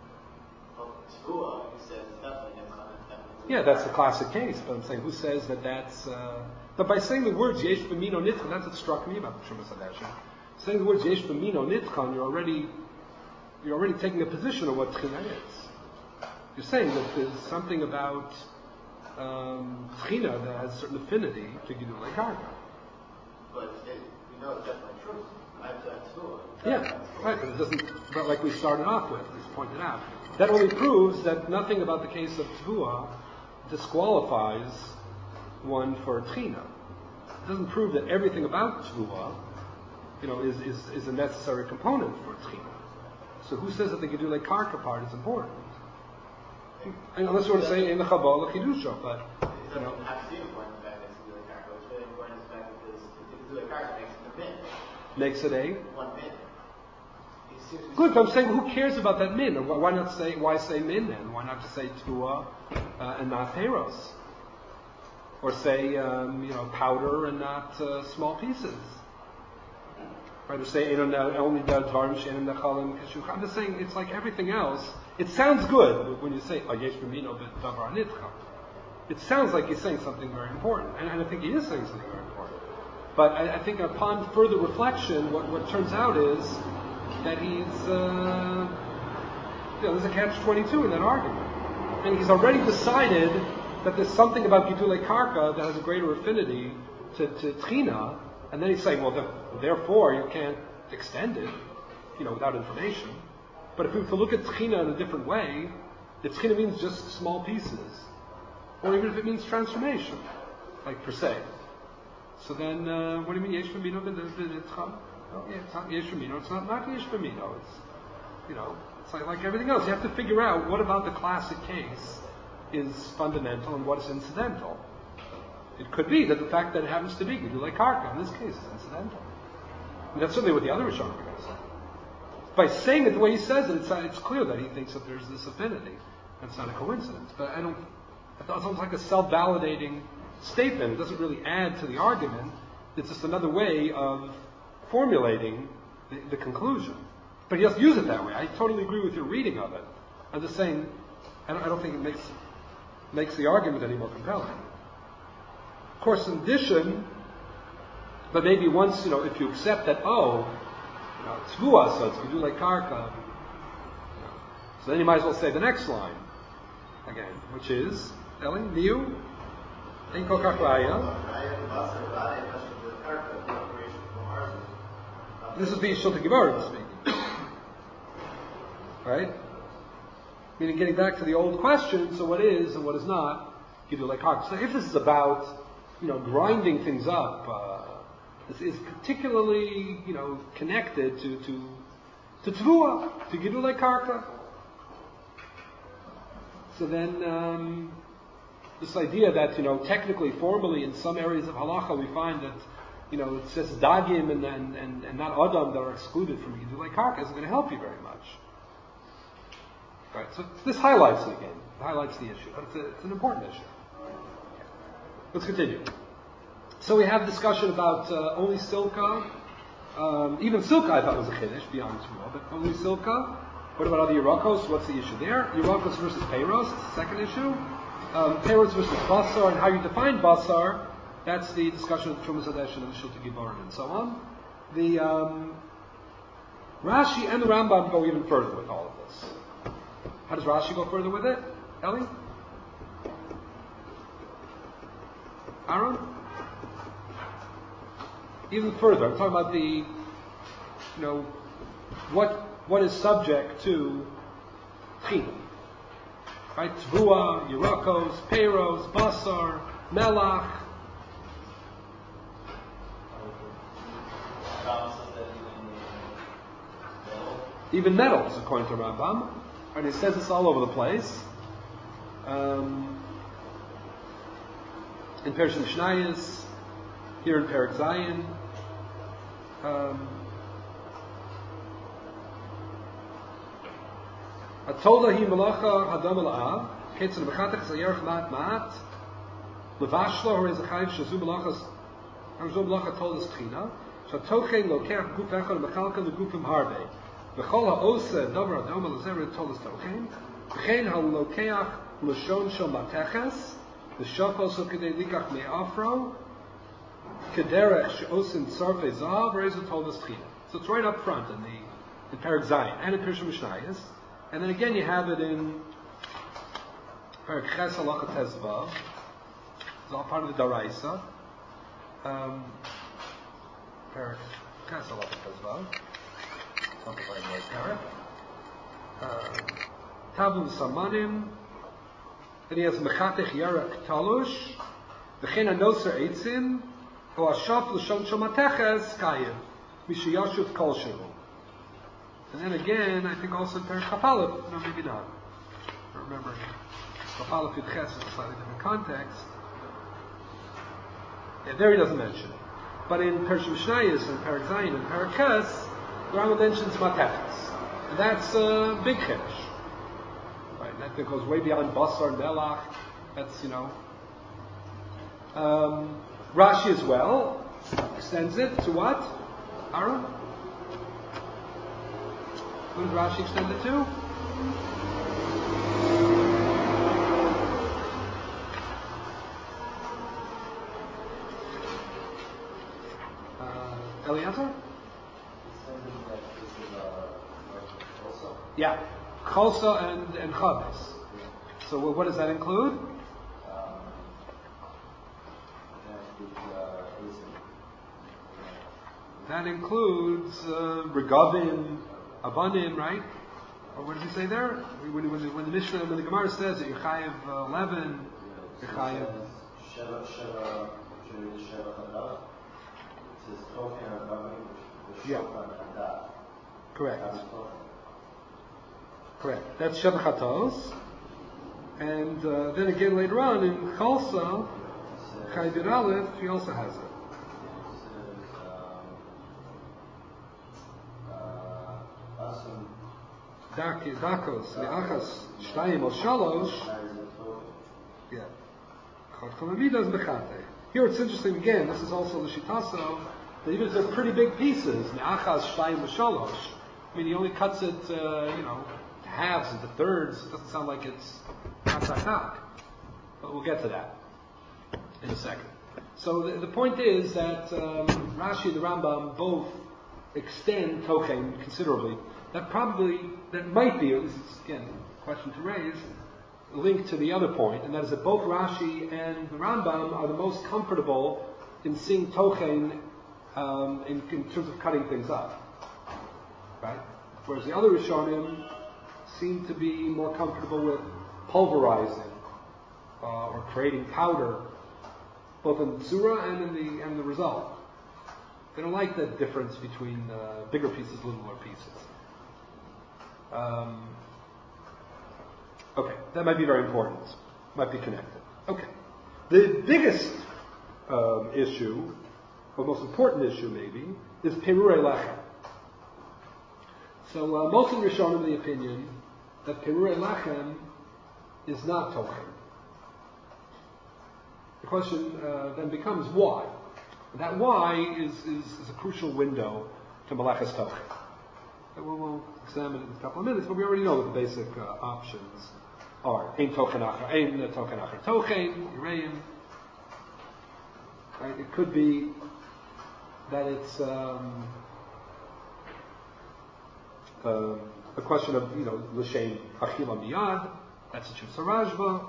Yeah, that's the classic case, but I'm saying, who says that that's... but by saying the words Yesh B'Mino Nitchon, that's what struck me about the Trumas Hadeshen. Saying the words Yesh B'Mino Nitchon, you're already taking a position of what Tchina is. You're saying that there's something about Tchina that has a certain affinity to Gidulei Karka. But we know it's definitely true. That's cool. Yeah, right, but it doesn't, but like we started off with, as pointed out. That only proves that nothing about the case of Tvua disqualifies one for Tchina. It doesn't prove that everything about Tvua, is a necessary component for Tchina. So who says that the Gedulei Karka part is important? Unless you want to say in the Chabal Chidusha, but It doesn't have to be important in the fact that it's Gedulei Karka. What's really important is the fact that the Gedulei Karka makes it a min. Makes it a One min. good. I'm saying, who cares about that min? Why not say? Why say min then? Why not just say Tvua and not Peiros? Or say powder and not small pieces? Right? Or say only the dvarim she'enim nechalim kashuch. I'm just saying, it's like everything else. It sounds good when you say yesh b'mino b'davar nitcha. It sounds like he's saying something very important, and I think he is saying something very important. But I think upon further reflection, what turns out is that he's there's a catch-22 in that argument, and he's already decided that there's something about Gidulei Karka that has a greater affinity to Tchina, and then he's saying, well, therefore you can't extend it, without information. But if we were to look at Tchina in a different way, the Tchina means just small pieces, or even if it means transformation, like per se. So then, what do you mean Yesh B'mino b'Tcham? It's not Yesh B'mino. It's not Yesh B'mino. It's like everything else. You have to figure out what about the classic case is fundamental and what is incidental. It could be that the fact that it happens to be Gidulei Karka in this case is incidental. And that's certainly what the other Rishonim are going to say. By saying it the way he says it, it's clear that he thinks that there's this affinity. That's not a coincidence. But it's almost like a self-validating statement. It doesn't really add to the argument. It's just another way of formulating the conclusion. But he doesn't use it that way. I totally agree with your reading of it. I'm just saying, I don't think it makes the argument any more compelling. Of course, in addition, but maybe once, if you accept that, it's Tvua, so it's Gedulei Karka, so then you might as well say the next line again, which is, Eli, Niu, Ein Kol Kach Raya. This is the Shulta Gemara speaking. Right? Meaning getting back to the old question, so what is and what is not Gedulei Karka. So if this is about, grinding things up, this is particularly, connected to Tvua, to Gedulei Karka. So then, this idea that, technically, formally, in some areas of halacha, we find that, it says dagim and not adam that are excluded from Gedulei Karka isn't going to help you very much. Right? So this highlights it again. It highlights the issue. But it's an important issue. Let's continue. So we have discussion about only silka. Even silka I thought was a chiddush beyond Tvua, but only silka. What about other Yerakos? What's the issue there? Yerakos versus Peiros, the second issue. Peiros versus Basar, and how you define Basar, that's the discussion of Trumas Hadesh and the Shulta Giborim and so on. The Rashi and the Rambam go even further with all of this. How does Rashi go further with it? Eli? Aaron? Even further, I'm talking about the, what is subject to Tchina. Right? Tvua, Yerakos, Peiros, Basar, Melach. Even metals, according to Rambam. And he says this all over the place. In Perishim Mishnayos, here in Perek Zayin. Atola hi malacha hadam al'av, ketzan b'chatach zayerach ma'at ma'at, levashlo hore zachayim shazu malacha tolas tchina, shatochein lokeach guf echad mechalkan legufim harbe, v'chol ha'ose davar adom al'zeret tolas tochein, v'chein ha'lokeach l'shon shel mateches, v'shofo so kedei likach me'afro, kederech she'osin tzarfei zahav, rezu tolas tchina. So it's right up front in Perek Zayin, and in Perishim Mishnayos. And then again you have it in Perek Ches Halacha Tezvav, It's all part of the Daraisa. Parak Ches as well. Something like that. Parak. Tavum Samanim. Then he has Mechatech Yarak Talush. V'chein Anoser Eitzim. Or Ashaf L'shon Shomateches Kayim. Mishiyashuv Kol Shiru. And then again, I think also in Parak Chapalef. No, maybe not. I don't remember. Chapalef Yud Ches is a slightly different context. Yeah, there he doesn't mention it. But in Pershim Mishnayos and Parak Zayin and Parak Ches, the Rambam mentions Mateches. And that's a big chiddush. Right? That goes way beyond Basar and Melach. That's, Rashi as well extends it to what? Aaron? What did Rashi extend it to? Eliezer? Yeah, Cholsa and Chavis. So what does that include? That includes Regavim, Abanim, right? Or what does he say there? When the Mishnah, when the Gemara says that Yechayev 11, Yechayev. Yeah. Correct. Correct. That's Sheva Chatos. And then again later on in Chalsa, Chayyid Aleph, he also has it. Dakos, Le'achas, Shtayim or Shalosh. Yeah. Here it's interesting again, this is also the Shitaso, that even if they're pretty big pieces, Me'achas, Shtayim, V'shalosh, I mean, he only cuts it, to halves and to thirds. It doesn't sound like it's tak. But we'll get to that in a second. So the point is that Rashi and the Rambam both extend Tochen considerably. That might be, or this is, again, a question to raise, linked to the other point, and that is that both Rashi and the Rambam are the most comfortable in seeing Tochen in terms of cutting things up. Right? Whereas the other Rishonim seem to be more comfortable with pulverizing or creating powder, both in the Tzura and in the result. They don't like the difference between bigger pieces, littler pieces. Okay, that might be very important. Might be connected. Okay. The biggest issue, or most important issue maybe, is Perurei Lechem. So most of the Rishonim of the opinion that Perurei Lechem is not Tochen. The question then becomes why? And that why is a crucial window to Meleches Tochen. We'll examine it in a couple of minutes, but we already know what the basic options are. Ein Tochen Acher Tochen, Yireim. Right? It could be that it's a question of, L'Shem Achila Miyad, that's a Chivsa Rajba.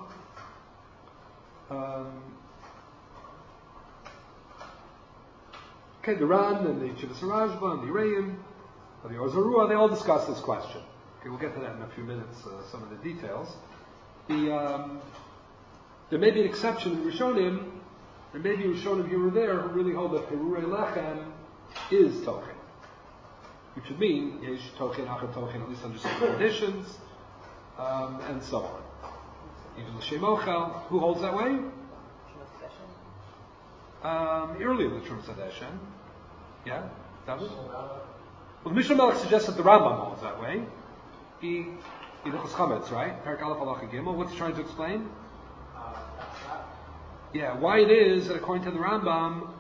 The Ran and the Chivsa Rajba and the Yireim, or the Orzarua, they all discuss this question. Okay, we'll get to that in a few minutes, some of the details. There may be an exception in Rishonim. There may be Rishonim here or there who really hold that Perurei Lechem is Tochen. Which would mean Yesh Tochen, Acher Tochen, at least under certain conditions, and so on. Even L'Shem Ochel, who holds that way? Earlier the Trum Sadeshen. Yeah? David? Well, the Mishnah Melech suggests that the Rambam holds that way. Hilchos Chametz, right? Parak Aleph Halacha Gimel. What's he trying to explain? Yeah, why it is that according to the Rambam,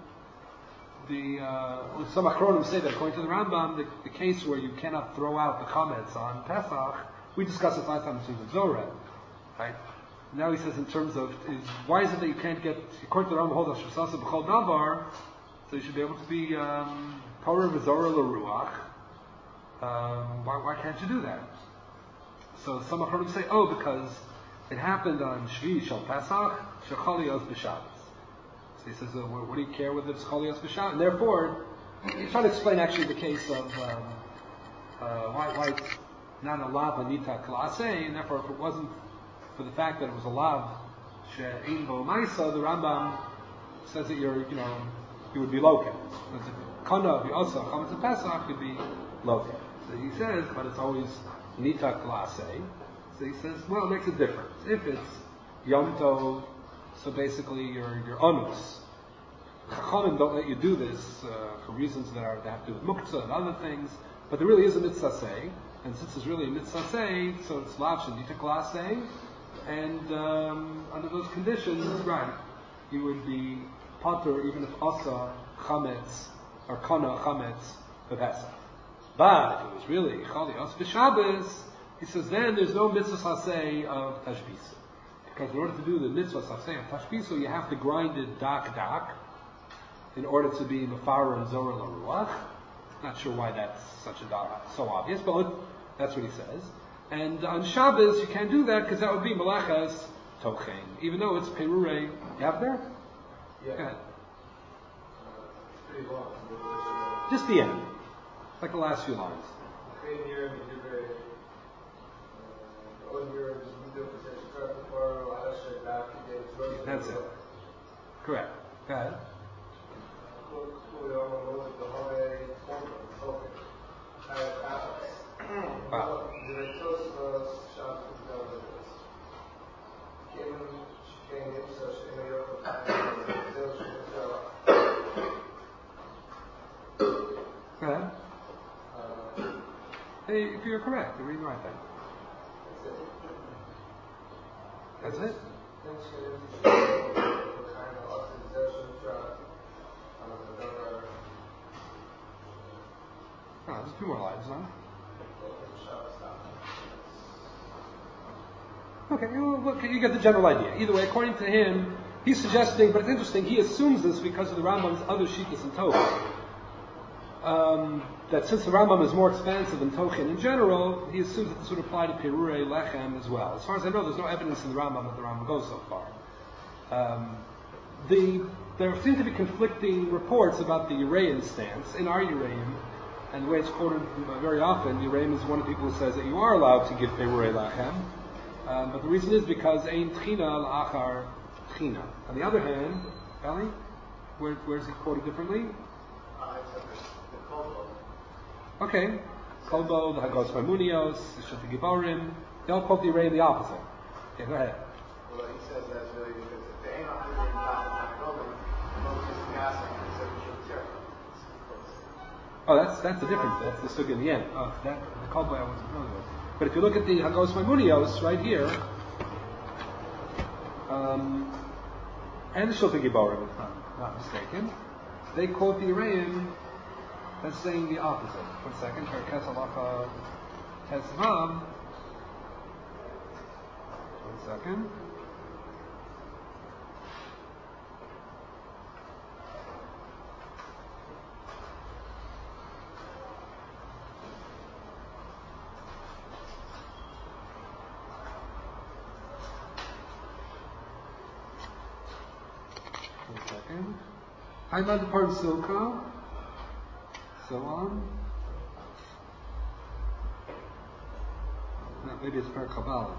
some Achronim say that according to the Rambam, the case where you cannot throw out the Chametz on Pesach, we discussed it last time in terms of Zorah, right? Now he says in terms of, why is it that you can't get, according to the Rambam, hold Hashvasasa B'chol Davar, so you should be able to be Torah V'Zorah L'Ruach. Why can't you do that? So some Achronim say, because it happened on Shvi Shal Pesach, Shechali Oz B'Shabbos. he says, what do you care whether it's cholios b'Shabbos? And therefore, he's trying to explain actually the case of why it's not a lav anita klasei, and therefore if it wasn't for the fact that it was a lav she'ein bo ma'isa, the Rambam says that you would be local. If kana be also chametz and Pesach, you'd be local. So he says, but it's always nita klasei. So he says, well, it makes a difference. If it's Yom Tov, so basically you're onus. Chachamim don't let you do this for reasons that have to do with muktzah and other things, but there really is a mitzvah say, and since it's really a mitzvah say, so it's lav shenita klasei, and under those conditions, right, you would be patur even if asa chametz or kana chametz b'Pesach. But if it was really cholios b'Shabbos, he says then there's no mitzvah saseh of tashbisu. Because in order to do the mitzvah saseh of tashbisu, you have to grind it dak in order to be mefara and zora l'ruach. Not sure why that's so obvious, but that's what he says. And on Shabbos you can't do that because that would be malachas tochein, even though it's perurei. You have there? Yeah. Go ahead. It's pretty long. Just the end, like the last few lines. That's it. Correct. Go ahead. Wow. Go ahead. Hey, if you're correct, you're reading right then. That's it? Oh, there's two more lines, huh? Okay, well, look, you get the general idea. Either way, according to him, he's suggesting, but it's interesting, he assumes this because of the Rambam's other shittas in Tochen. That since the Rambam is more expansive than Tochen in general, he assumes that this would apply to Perurei Lechem as well. As far as I know, there's no evidence in the Rambam that the Rambam goes so far. There seem to be conflicting reports about the Uraim stance in our Uraim, and the way it's quoted very often, Uraim is one of the people who says that you are allowed to give Perurei Lechem, but the reason is because Ein Tchina L'achar Tchina. On the other hand, Eli, where's it quoted differently? Okay, Kolbo, the Hagos Mamunios, the Shulchan Giborim, they all quote the Uraim the opposite. Okay, go ahead. Well, he says that's really because if they ain't 100,000 building, most just gassing, so we should tear. Oh, that's the difference. That's the sugya in the end. Oh, the Kolbo I wasn't familiar with. But if you look at the Hagos Mamunios right here, and the Shulchan Giborim, if I'm not mistaken, they quote the Uraim as saying the opposite. 1 second. Perkes Halacha Tesvav. 1 second. Haiman Par Silka. So on. No, maybe it's per Kabbalah.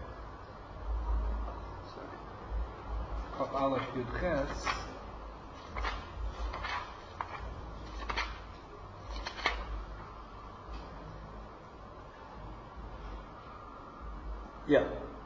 Kabbalah Yud Ches. Yeah.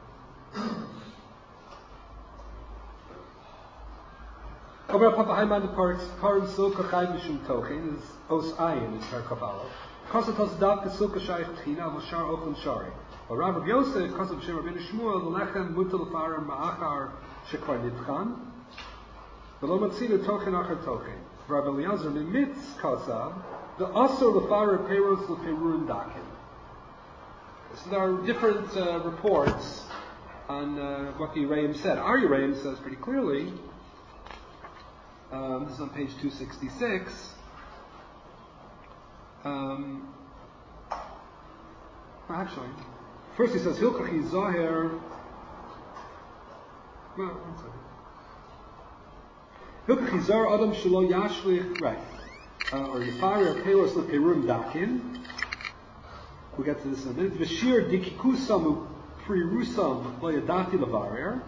Over Papa Haiman the parts Parim Silka Chai Mishum Tochen is Os Ayin in Per Kabbalah. Kosatos Dav Kesilka Shaykh Tchina Vashar Ochon Shari. Or Rav Yosef Kosat Shem Rabbeinu Shmuel the Lechem Mutal Farim Ma'achar Shekvar Nitchan. The Lomatzinu Tochen Achar Tochen. Rav Eliezer Mimitz Kosav the Asur Lefara Peros Leferun Dakin. So there are different reports on what the Uraim said. Our Uraim says pretty clearly. This is on page 266. Actually, first he says Hilkachi Zoher. Well, one second. Hilchizar Adam Shelo Yashlich, right. Or Yifari Pelos Leperum Dakin. We'll get to this in a minute. V'shir Dikikusam Prirusam Lo Yadati Levarer.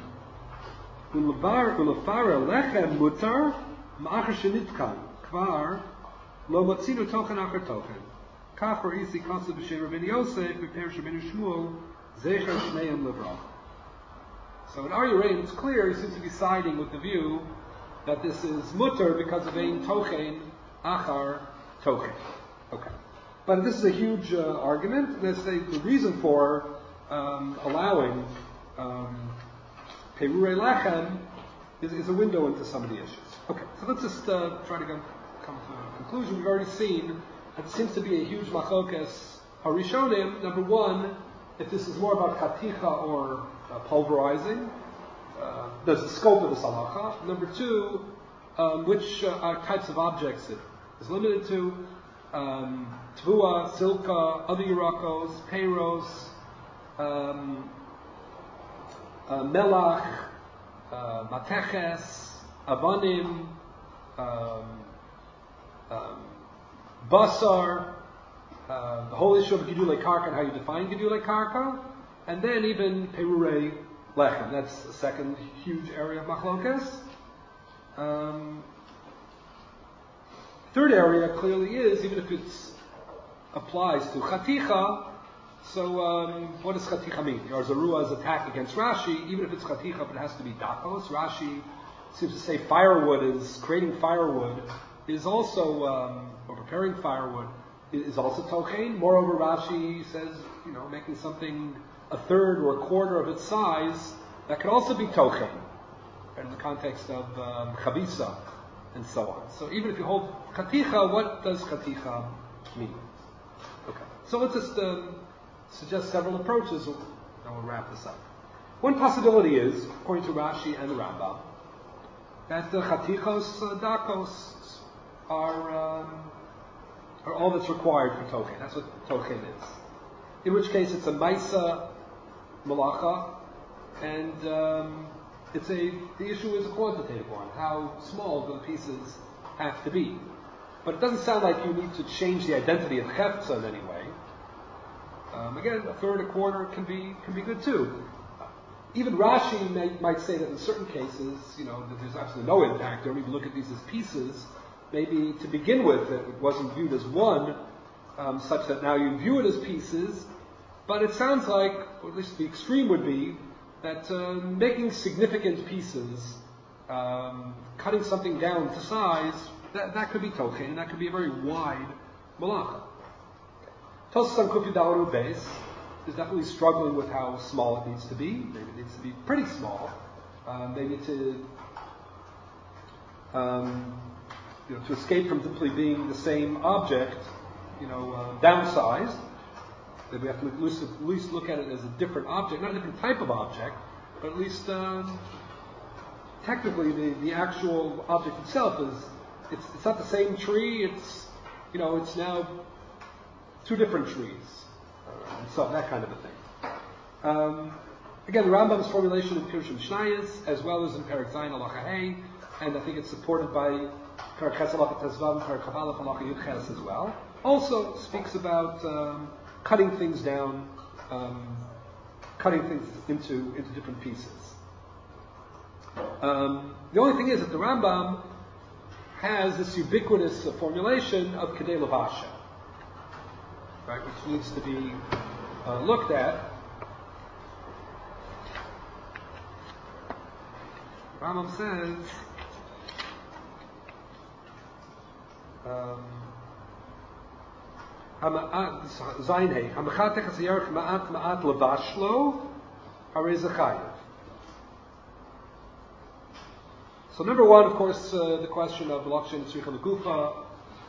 Ulefarer Lechem Mutar Ma'achar Shenitkan. Kvar Lo Matzinu Tochen Achar Tochen. Kach or Isi Kasav B'Shem Rabbeinu Yosef B'Perish Rabbeinu Shmuel Zecher Shneim Levrach. So in Aryeh it's clear he seems to be siding with the view that this is mutter because of ein tochen achar tochen. Okay, but this is a huge argument. Let's say the reason for allowing perurei lechem is a window into some of the issues. Okay, so let's just try to come to a conclusion. We've already seen that it seems to be a huge machlokas harishonim. Number one, if this is more about katicha or pulverizing, there's the scope of this halacha. Number two, which types of objects it is limited to. Tvua, silka, other yurakos, peiros, melach, mateches, avanim, basar, the whole issue of Gidulei Karka and how you define Gidulei Karka, and then even Perurei Lechem. That's the second huge area of Machlokas. Third area clearly is, even if it applies to Chaticha, so what does Chaticha mean? Yarzarua's attack against Rashi, even if it's Chaticha, but it has to be Dakos. Rashi seems to say creating firewood is also, or preparing firewood, is also tochein. Moreover, Rashi says, making something a third or a quarter of its size, that could also be tochein, in the context of chavisa and so on. So even if you hold chaticha, what does chaticha mean? Okay, so let's just suggest several approaches, and we'll wrap this up. One possibility is, according to Rashi and the Rambam, that the chatichos dakos are all that's required for tochen. That's what tochen is. In which case it's a maisa malacha, and the issue is a quantitative one, how small the pieces have to be. But it doesn't sound like you need to change the identity of chefza in any way. Again, a third, a quarter can be good too. Even Rashi might say that in certain cases, that there's absolutely no impact. Don't even look at these as pieces. Maybe to begin with, it wasn't viewed as one, such that now you view it as pieces. But it sounds like, or at least the extreme would be, that making significant pieces, cutting something down to size, that could be tochen, and that could be a very wide malacha. Tosfos on Kuf Yud Beis is definitely struggling with how small it needs to be. Maybe it needs to be pretty small. Maybe to escape from simply being the same object, downsized. That we have to at least look at it as a different object, not a different type of object, but at least technically the actual object itself it's not the same tree. It's now two different trees, and so that kind of a thing. Again, the Rambam's formulation in Pirush Mishnayos, as well as in Perek Zayin Halacha Hey, and I think it's supported by Perek Ches Halacha Tezvav, Perek Chav Aleph Halacha Yud Ches as well. Also speaks about cutting things down, cutting things into different pieces. The only thing is that the Rambam has this ubiquitous formulation of Kedei Levasha, right, which needs to be looked at. Rambam says, so number one, of course, the question of Lakshin Tzricha L'Gufa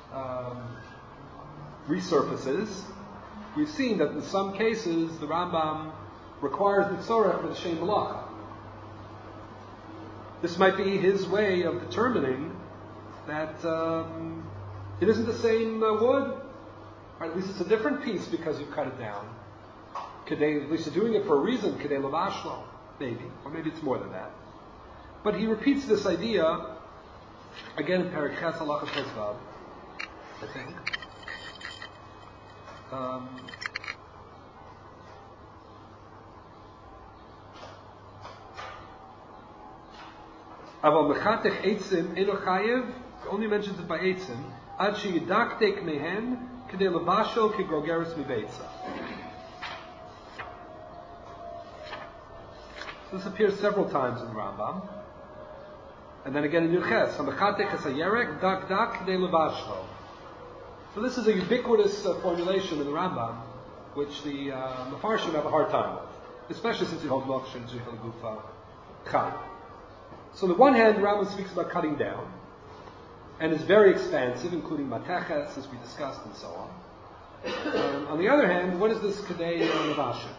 resurfaces. We've seen that in some cases the Rambam requires Mitzorah for the Shem Malacha. This might be his way of determining that it isn't the same wood, or at least it's a different piece because you cut it down. At least you're doing it for a reason, Kedei Levashlo, maybe, or maybe it's more than that. But he repeats this idea Again, in Perek Ches Halacha Tezvav, I think. Aval mechatech eitzim eno chayev, only mentions it by eitzim, ad sheyidaktek mehen kedei levashel kegrogeres mibeitza. This appears several times in the Rambam, and then again in Yuches. Mechatech es hayerek dak dak kedei levashel. So this is a ubiquitous formulation in the Rambam, which the Mefarshim have a hard time with, especially since you hold Moksha and Zuhil Gufa Chai. So on the one hand, the Rambam speaks about cutting down, and is very expansive, including Mateches, as we discussed, and so on. On the other hand, what is this Kedei Levashel?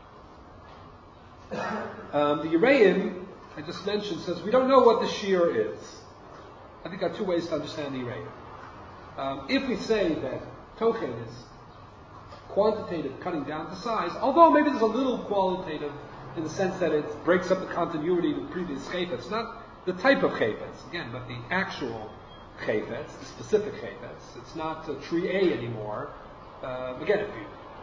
The Yereim, I just mentioned, says we don't know what the shear is. I think there are two ways to understand the Yereim. If we say that Tochen is quantitative cutting down to size, although maybe there's a little qualitative in the sense that it breaks up the continuity of the previous chayfetz, not the type of chayfetz, again, but the actual chayfetz, the specific chayfetz. It's not tree A anymore. Again, if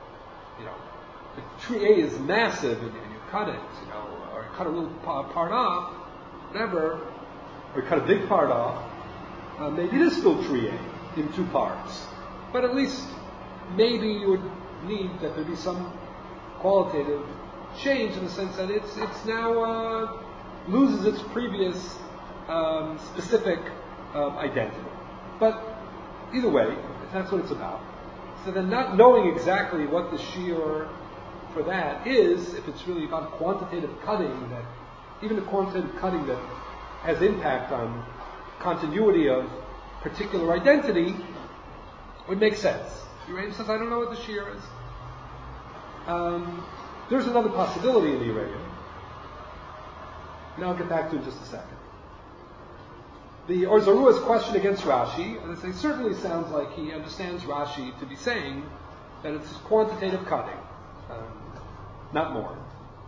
tree A is massive and you cut it, or you cut a little part off, whatever, or you cut a big part off, maybe it is still tree A in two parts. But at least maybe you would need that there be some qualitative change in the sense that it's now loses its previous specific identity. But either way, if that's what it's about. So then not knowing exactly what the shear for that is, if it's really about quantitative cutting, that even the quantitative cutting that has impact on continuity of particular identity, would make sense. Yereim says, I don't know what the shear is. There's another possibility in the Yereim. Now I'll get back to it in just a second. The Or Zarua's question against Rashi, as I say, certainly sounds like he understands Rashi to be saying that it's quantitative cutting, not more.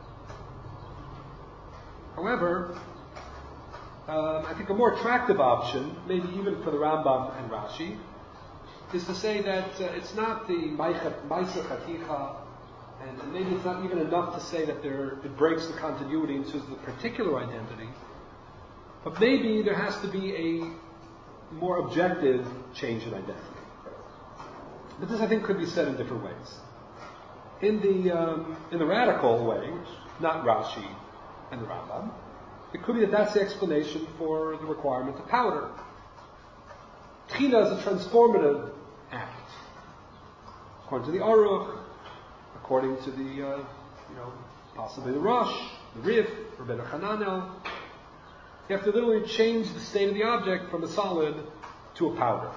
However, I think a more attractive option, maybe even for the Rambam and Rashi, is to say that it's not the Maisa Chaticha, and maybe it's not even enough to say that it breaks the continuity into the particular identity, but maybe there has to be a more objective change in identity. But this, I think, could be said in different ways. In the radical way, which not Rashi and the Rambam, it could be that that's the explanation for the requirement of powder. Tchina is a transformative act, according to the Aruch, according to the, possibly the Rosh, the Rif, Rabbeinu Hananel. You have to literally change the state of the object from a solid to a powder.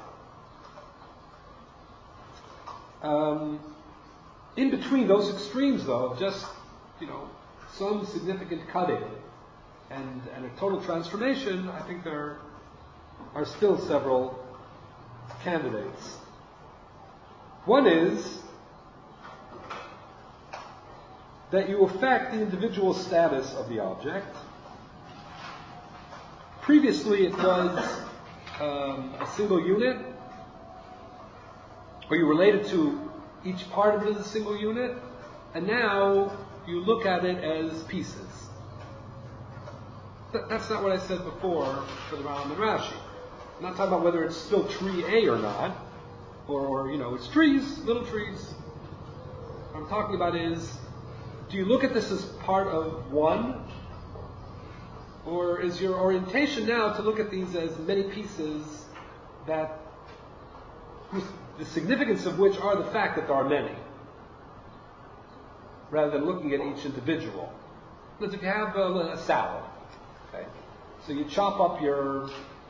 In between those extremes, though, just, some significant cutting and a total transformation, I think there are still several candidates. One is that you affect the individual status of the object. Previously it was a single unit, or you related to each part of it as a single unit, and now you look at it as pieces. That's not what I said before for the Rambam and Rashi. I'm not talking about whether it's still tree A or not, or it's trees, little trees. What I'm talking about is, do you look at this as part of one, or is your orientation now to look at these as many pieces that the significance of which are the fact that there are many, rather than looking at each individual? Because if you have a salad, okay, so you chop up your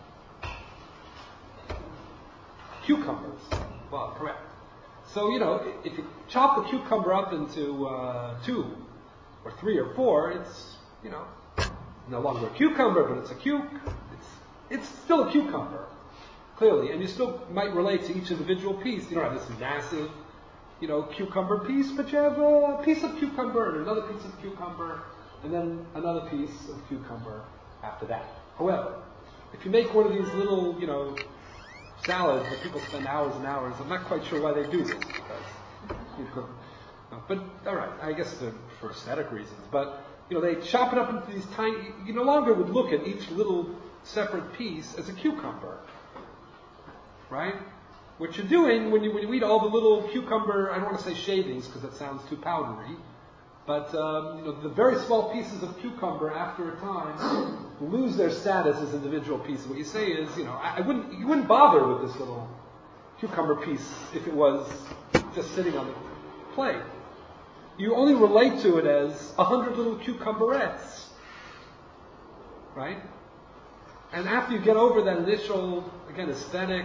cucumbers. Well, correct. So, if you chop the cucumber up into 2 or 3 or 4, it's, no longer a cucumber, but it's a cuke. It's still a cucumber, clearly, and you still might relate to each individual piece. You don't have this massive, cucumber piece, but you have a piece of cucumber and another piece of cucumber, and then another piece of cucumber after that. However, if you make one of these little, salads that people spend hours and hours, I'm not quite sure why they do this, because but all right, I guess they're for aesthetic reasons. But they chop it up into these tiny. You no longer would look at each little separate piece as a cucumber, right? What you're doing when you eat all the little cucumber, I don't want to say shavings because that sounds too powdery, but the very small pieces of cucumber after a time lose their status as individual pieces. What you say is, you wouldn't bother with this little cucumber piece if it was just sitting on the plate. You only relate to it as 100 little cucumberettes, right? And after you get over that initial, again, aesthetic,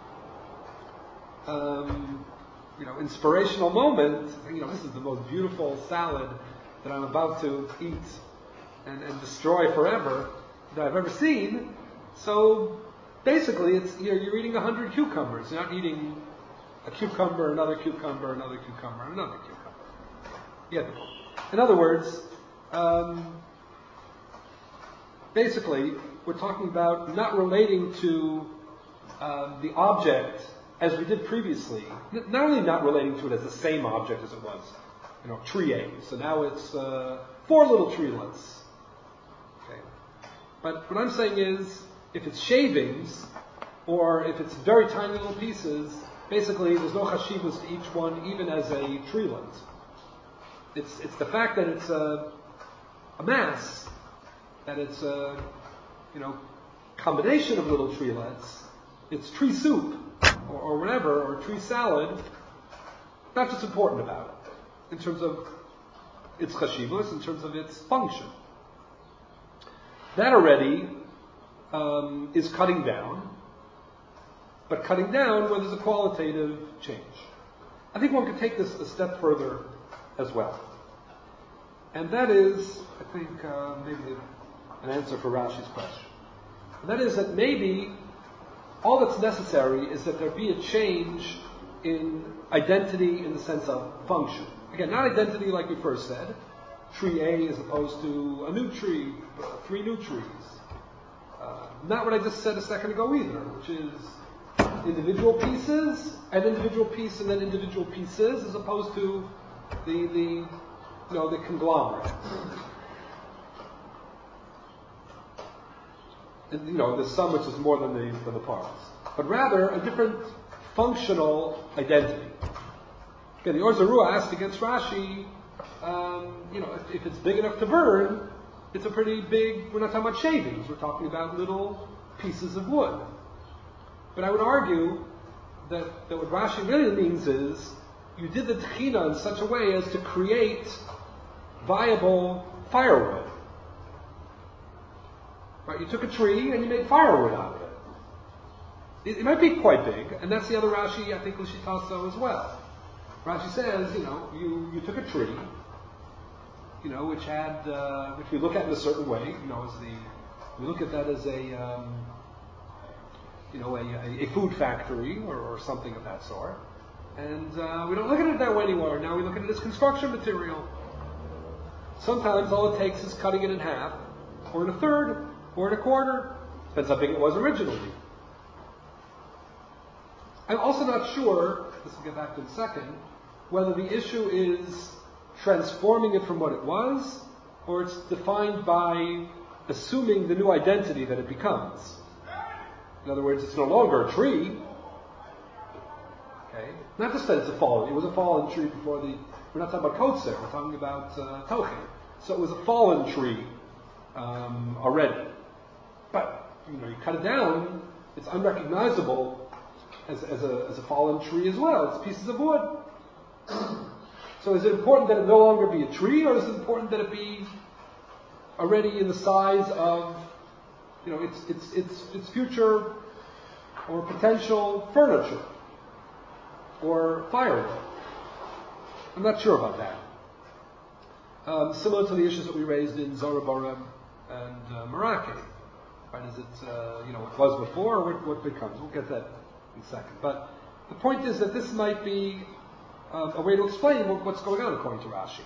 inspirational moment, this is the most beautiful salad that I'm about to eat and destroy forever that I've ever seen. So basically, you're eating 100 cucumbers. You're not eating a cucumber, another cucumber, another cucumber, another cucumber. Yeah. In other words, basically, we're talking about not relating to the object as we did previously. Not only not relating to it as the same object as it was, tree A. So now it's 4 little treelets. Okay. But what I'm saying is, if it's shavings, or if it's very tiny little pieces, basically there's no chashivas to each one, even as a treelet. It's the fact that it's a mass, that it's a combination of little treelets. It's tree soup or whatever, or tree salad. That's what's important about it in terms of its chashivos, in terms of its function. That already is cutting down, but cutting down where there's a qualitative change. I think one could take this a step further as well. And that is, I think, maybe an answer for Rashi's question. And that is that maybe all that's necessary is that there be a change in identity in the sense of function. Again, not identity like we first said, tree A as opposed to a new tree, 3 new trees. Not what I just said a second ago either, which is individual pieces, and individual piece, and then individual pieces, as opposed to the conglomerate. And, the sum which is more than the parts. But rather, a different functional identity. Okay, the Or Zarua asked against Rashi, if it's big enough to burn, it's a pretty big, we're not talking about shavings, we're talking about little pieces of wood. But I would argue that what Rashi really means is, you did the tchina in such a way as to create viable firewood. Right? You took a tree and you made firewood out of it. It might be quite big, and that's the other Rashi, I think, L'shitaso as well. Rashi says, you took a tree, which we look at in a certain way, we look at that as a food factory or something of that sort. And we don't look at it that way anymore. Now we look at it as construction material. Sometimes all it takes is cutting it in half, or in a third, or in a quarter. Depends how big it was originally. I'm also not sure, this we'll get back to in a second, whether the issue is transforming it from what it was, or it's defined by assuming the new identity that it becomes. In other words, it's no longer a tree. Okay? Not just that it was a fallen tree before we're not talking about kotzer, we're talking about tochen. So it was a fallen tree already. But, you cut it down, it's unrecognizable as a fallen tree as well. It's pieces of wood. So is it important that it no longer be a tree, or is it important that it be already in the size of, its future or potential furniture or firewood? I'm not sure about that. Similar to the issues that we raised in Zorabarem and Meraki. Right? Is it, what was before, or what becomes? We'll get that in a second. But the point is that this might be a way to explain what's going on according to Rashi.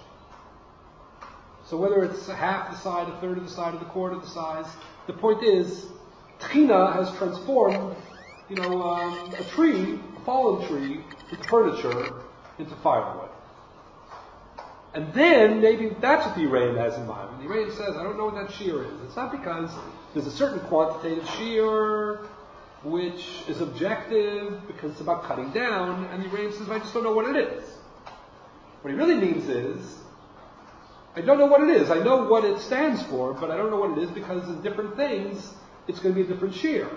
So whether it's half the side, a third of the side, or the quarter of the size, the point is, Tchina has transformed, a tree, a fallen tree, into furniture, into firewood. And then maybe that's what the Yereim has in mind. When the Yereim says, I don't know what that shear is, it's not because there's a certain quantitative shear which is objective because it's about cutting down, and the Yereim says, I just don't know what it is. What he really means is, I don't know what it is. I know what it stands for, but I don't know what it is because in different things, it's going to be a different shear.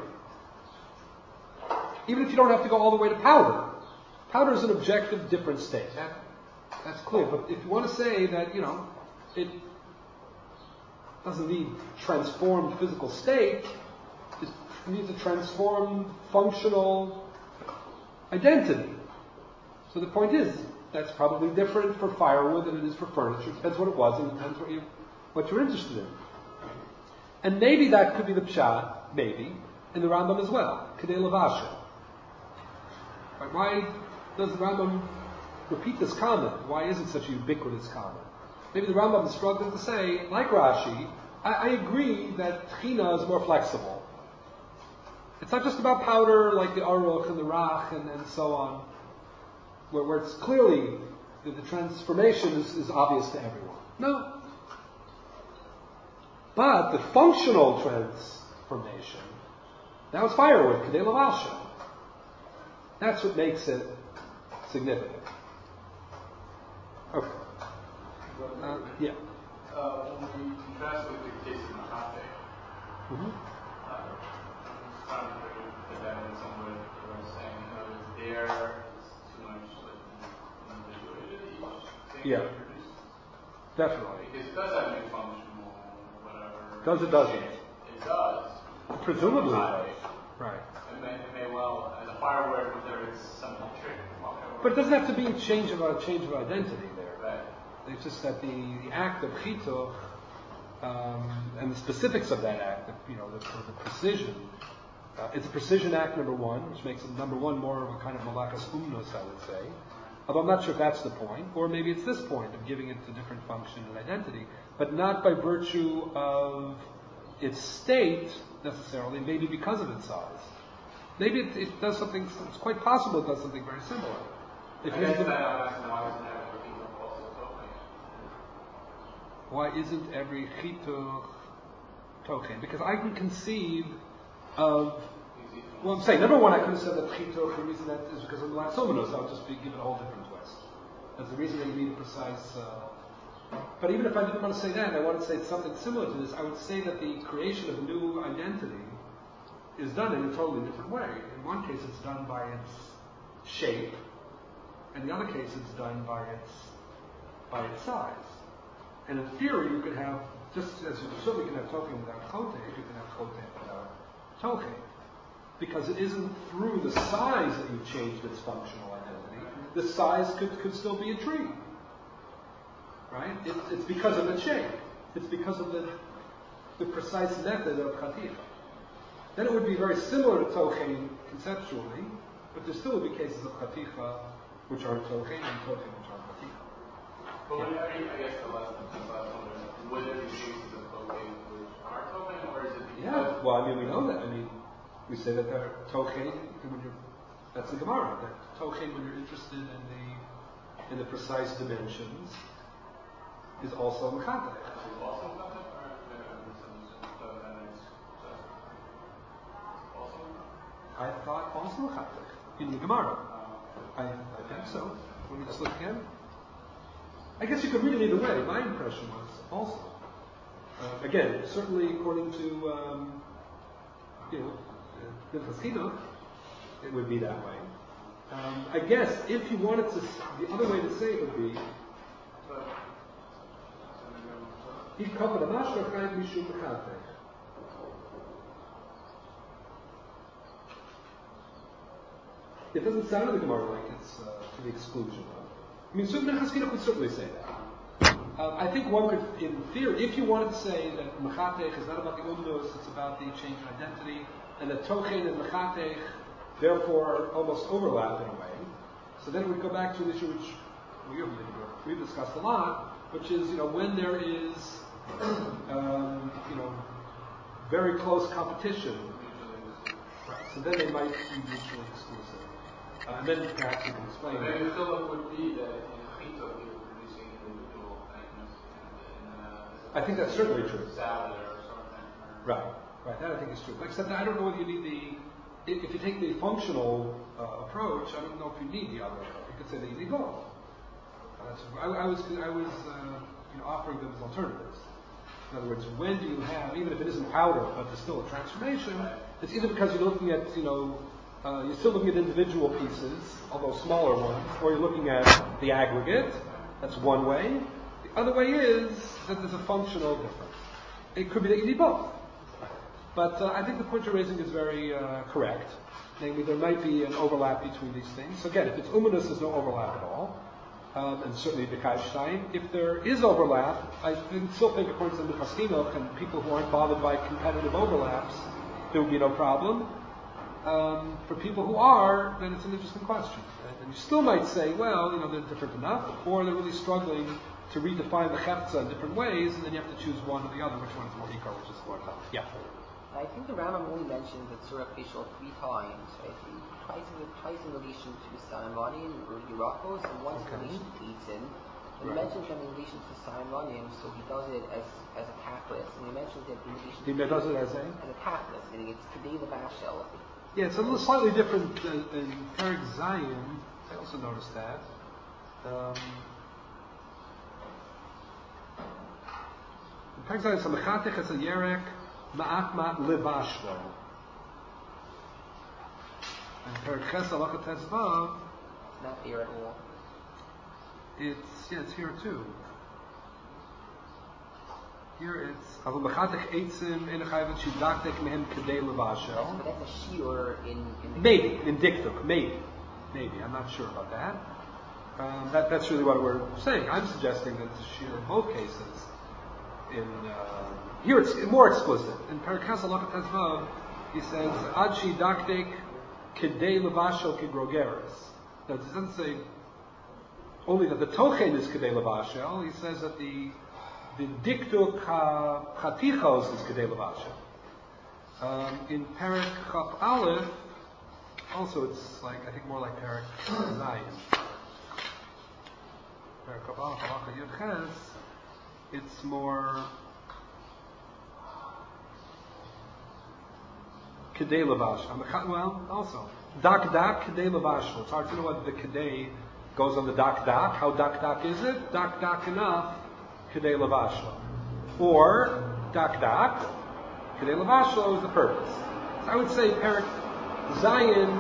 Even if you don't have to go all the way to powder. Powder is an objective different state. That's clear. But if you want to say that, it doesn't need transformed physical state, it needs a transformed functional identity. So the point is, that's probably different for firewood than it is for furniture. It depends what it was and it depends what you're interested in. And maybe that could be the pshat, maybe, in the Rambam as well. Kedei levashe. Right? Why does the Rambam repeat this comment? Why is it such a ubiquitous comment? Maybe the Rambam is struggling to say, like Rashi, I agree that Tchina is more flexible. It's not just about powder like the Aruch and the Rach and so on, where it's clearly the transformation is obvious to everyone. No. But the functional transformation, now it's firewood, Kedei levashe. That's what makes it significant. Okay. Yeah. When we contrast with the case of Machate, I'm trying to put that in some way where I'm saying, there is too much individuality each thing produced. Definitely. Because it does have a functional, whatever. Does it doesn't? It does. Presumably it does. Right. It may well, as a firewood, there is some trick. But it doesn't have to be a change of identity there. Right. It's just that the act of chituch and the specifics of that act, the precision. It's a precision act, number one, which makes it, number one, more of a kind of malakas umnos, I would say. Although I'm not sure if that's the point, or maybe it's this point of giving it a different function and identity, but not by virtue of its state necessarily, maybe because of its size. Maybe it does something, it's quite possible it does something very similar. If I guess why isn't every chituch tochen? Because I can conceive of, well, I'm saying, number one, I could have said that chituch, the reason that is because of laxomenos, I would just give it a whole different twist. That's the reason that you need a precise, but even if I didn't want to say that, I want to say something similar to this, I would say that the creation of a new identity is done in a totally different way. In one case, it's done by its shape, and the other case, it's done by its size. And in theory, you could have, just as you certainly can have tochen without chote, you can have chote without tochen. Because it isn't through the size that you've changed its functional identity. The size could still be a tree. Right? It's because of its shape. It's because of the precise method of chaticha. Then it would be very similar to tochen conceptually, but there still would be cases of chaticha which are tochen and tochen which are chaticha. But I guess the last one, would there be cases of tochen which are tochen, or is it because... Yeah, well, we know that. We say that they're tochen when that's the Gemara, that tochen when you're interested in the precise dimensions is also mechatech. Is also mechatech, or I thought also mechatech in the Gemara. I think so. Let me just look again. I guess you could read it either way. My impression was also. Again, certainly according to Minchas Chinuch, it would be that way. I guess if you wanted to, the other way to say it would be it doesn't sound in the Gemara like it's to the exclusion of. Minchas Chinuch would certainly say that. I think one could, in theory, if you wanted to say that mechatech is not about the umnos, it's about the change of identity, and that tochen and mechatech therefore almost overlap in a way, so then it would go back to an issue which we've discussed a lot, which is, when there is, very close competition So then they might be mutually exclusive. And then perhaps you can explain. But maybe the fill-up would be that in Chito you're producing individual things. I think that's certainly true. Salad or something. Right. That I think is true. Except I don't know whether you need if you take the functional approach, I don't know if you need the other. You could say that you need both. I was offering them as alternatives. In other words, when do you have, even if it isn't powder, but there's still a transformation, it's either because you're looking at, you're still looking at individual pieces, although smaller ones, or you're looking at the aggregate. That's one way. The other way is that there's a functional difference. It could be that you need both. But I think the point you're raising is very correct. Namely, there might be an overlap between these things. So again, if it's umanus, there's no overlap at all. And certainly the Kaishstein. If there is overlap, I still think, according to the Chastinuch and people who aren't bothered by competitive overlaps, there would be no problem. For people who are, then it's an interesting question. And you still might say, well, they're different enough, or they're really struggling to redefine the Chefza in different ways, and then you have to choose one or the other, which one is more eco, which is more tough. Yeah. I think the Rambam only mentions the Surah Fishal 3 times. I think twice in relation to Saimonian or Yurakos, and once in relation to Eitzim. And he mentions them in relation to Saimonian, so he does it as a tachlis, and he mentions it in relation to... He does it as a tachlis, meaning it's Kedei Levashel. Yeah, it's a little slightly different in Perek Zayin. I also noticed that. In Perek Zayin, so Mechatech es a Yerek, Ma'atmat Levashlo. And Perek Ches Halacha Tezvav. Not here at all. It's here too. Here it's Avu Mechatech Eitzim Enechayvet Shidaktek Mehem Kedei Levashel. But that's a shiur in the... Maybe, in Diktuk, maybe. I'm not sure about that. That's really what we're saying. I'm suggesting that it's a shiur in both cases. Here it's more explicit. In Perikas Halacha Tezvav, he says, Ad Shidaktek Kedei Levashel Kigrogeres. Now, it doesn't say only that the Tochen is Kedei Levashel. He says that the Diktuk Chatichos is Kedei Levashel. In Perek Chaf Aleph, also it's I think more like Perek Zayin. Perek Chaf Aleph, Halacha Yud Ches, it's more Kedei Levashel. Well, also Dak Kedei Levashel. It's hard to know whether the Kedei goes on the Dak. How Dak is it? Dak enough. Kedei Levashlo. Or Dak, Kedei Levashlo is the purpose. So I would say Perek Zayin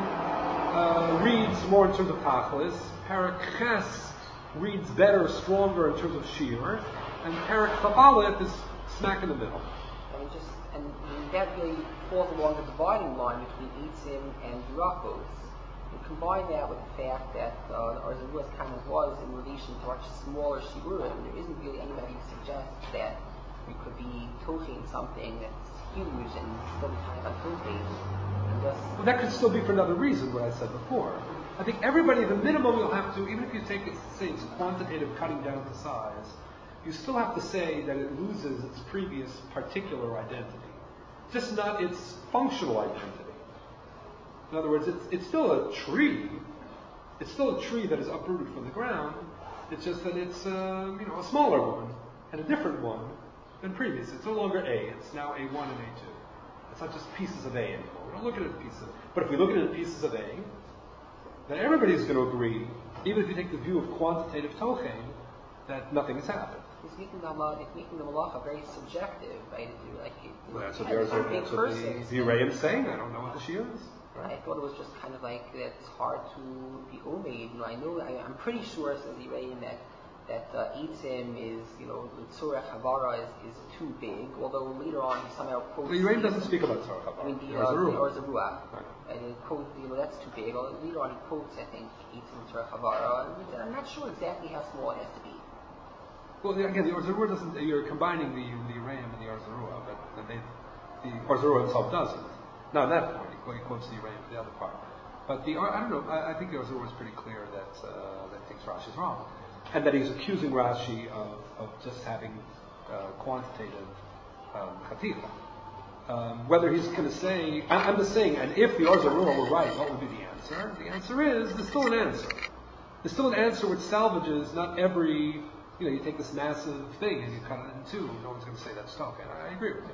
reads more in terms of Tachlis, Perek Ches reads better, stronger in terms of Shiur, and Perek Chaf Aleph is smack in the middle. And that really falls along the dividing line between Eitzim and Yurakos. And combine that with the fact that Arzaruas kind of was in relation to much smaller shiurim, there isn't really anybody who suggests that we could be toching something that's huge and still be kind of toching. Well, that could still be for another reason, what I said before. I think everybody, the minimum you'll have to, even if you take it, say it's quantitative cutting down to size, you still have to say that it loses its previous particular identity. Just not its functional identity. In other words, it's still a tree. It's still a tree that is uprooted from the ground. It's just that it's a smaller one and a different one than previous. It's no longer A. It's now A1 and A2. It's not just pieces of A anymore. We don't look at it as pieces. But if we look at it as pieces of A, then everybody's going to agree, even if you take the view of quantitative tochen, that nothing has happened. It's making the malacha very subjective, right? Well, that's what the Uraim saying. I don't know what the Shia is. I thought it was just kind of that it's hard to be omeid. I'm pretty sure, says the Uraim, that Eitzim is, the Tzorech Havara is too big, although later on he somehow quotes... The Uraim doesn't speak about Tzorech Havara. I mean, the Arzaruah. And he quotes, that's too big. Later on he quotes, I think, Eitzim Tzorech Havara. I'm not sure exactly how small it has to be. Well, again, the Arzaruah doesn't... You're combining the Uraim and the Arzaruah, but the Arzaruah himself doesn't. Now, at that point, he quotes the Uraim for the other part. But I don't know, I think the Arzaruah is pretty clear that thinks Rashi's wrong. And that he's accusing Rashi of just having quantitative chaticha. Whether he's going to say, I'm just saying, and if the Arzarua were right, what would be the answer? The answer is, there's still an answer. There's still an answer which salvages not every, you take this massive thing and you cut it in two. No one's going to say that's token. I agree with you.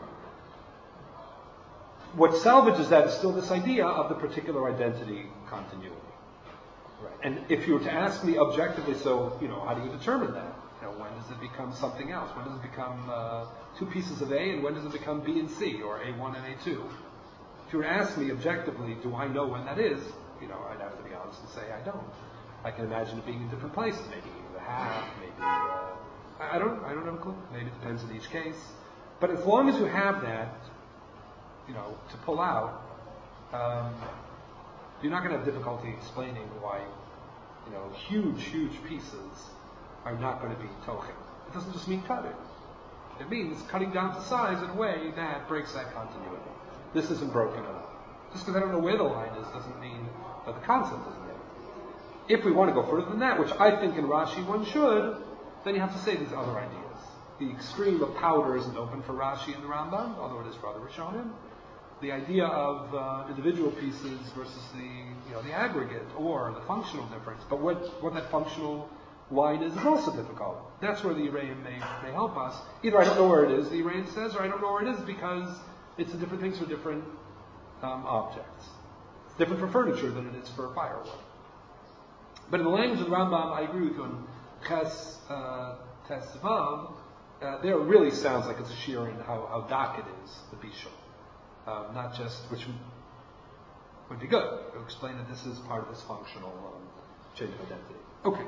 What salvages that is still this idea of the particular identity continuity. Right. And if you were to ask me objectively, so, how do you determine that? When does it become something else? When does it become two pieces of A, and when does it become B and C, or A1 and A2? If you were to ask me objectively, do I know when that is? I'd have to be honest and say I don't. I can imagine it being in different places, maybe the half, maybe I don't have a clue. Maybe it depends on each case. But as long as you have that, to pull out, you're not going to have difficulty explaining why, huge pieces are not going to be tochen. It doesn't just mean cutting. It means cutting down to size in a way that breaks that continuity. This isn't broken enough. Just because I don't know where the line is doesn't mean that the concept isn't there. If we want to go further than that, which I think in Rashi one should, then you have to say these other ideas. The extreme of powder isn't open for Rashi and the Rambam, although it is for other Rishonim. The idea of individual pieces versus the aggregate or the functional difference, but what that functional line is also difficult. That's where the Yereim may help us. Either I don't know where it is, the Yereim says, or I don't know where it is because it's a different things for different objects. It's different for furniture than it is for firewood. But in the language of the Rambam, I agree with you on Ches Tesvav. There it really sounds like it's a sheer in how dark it is, the Bishul. Not just, which would be good, to explain that this is part of this functional change of identity. Okay.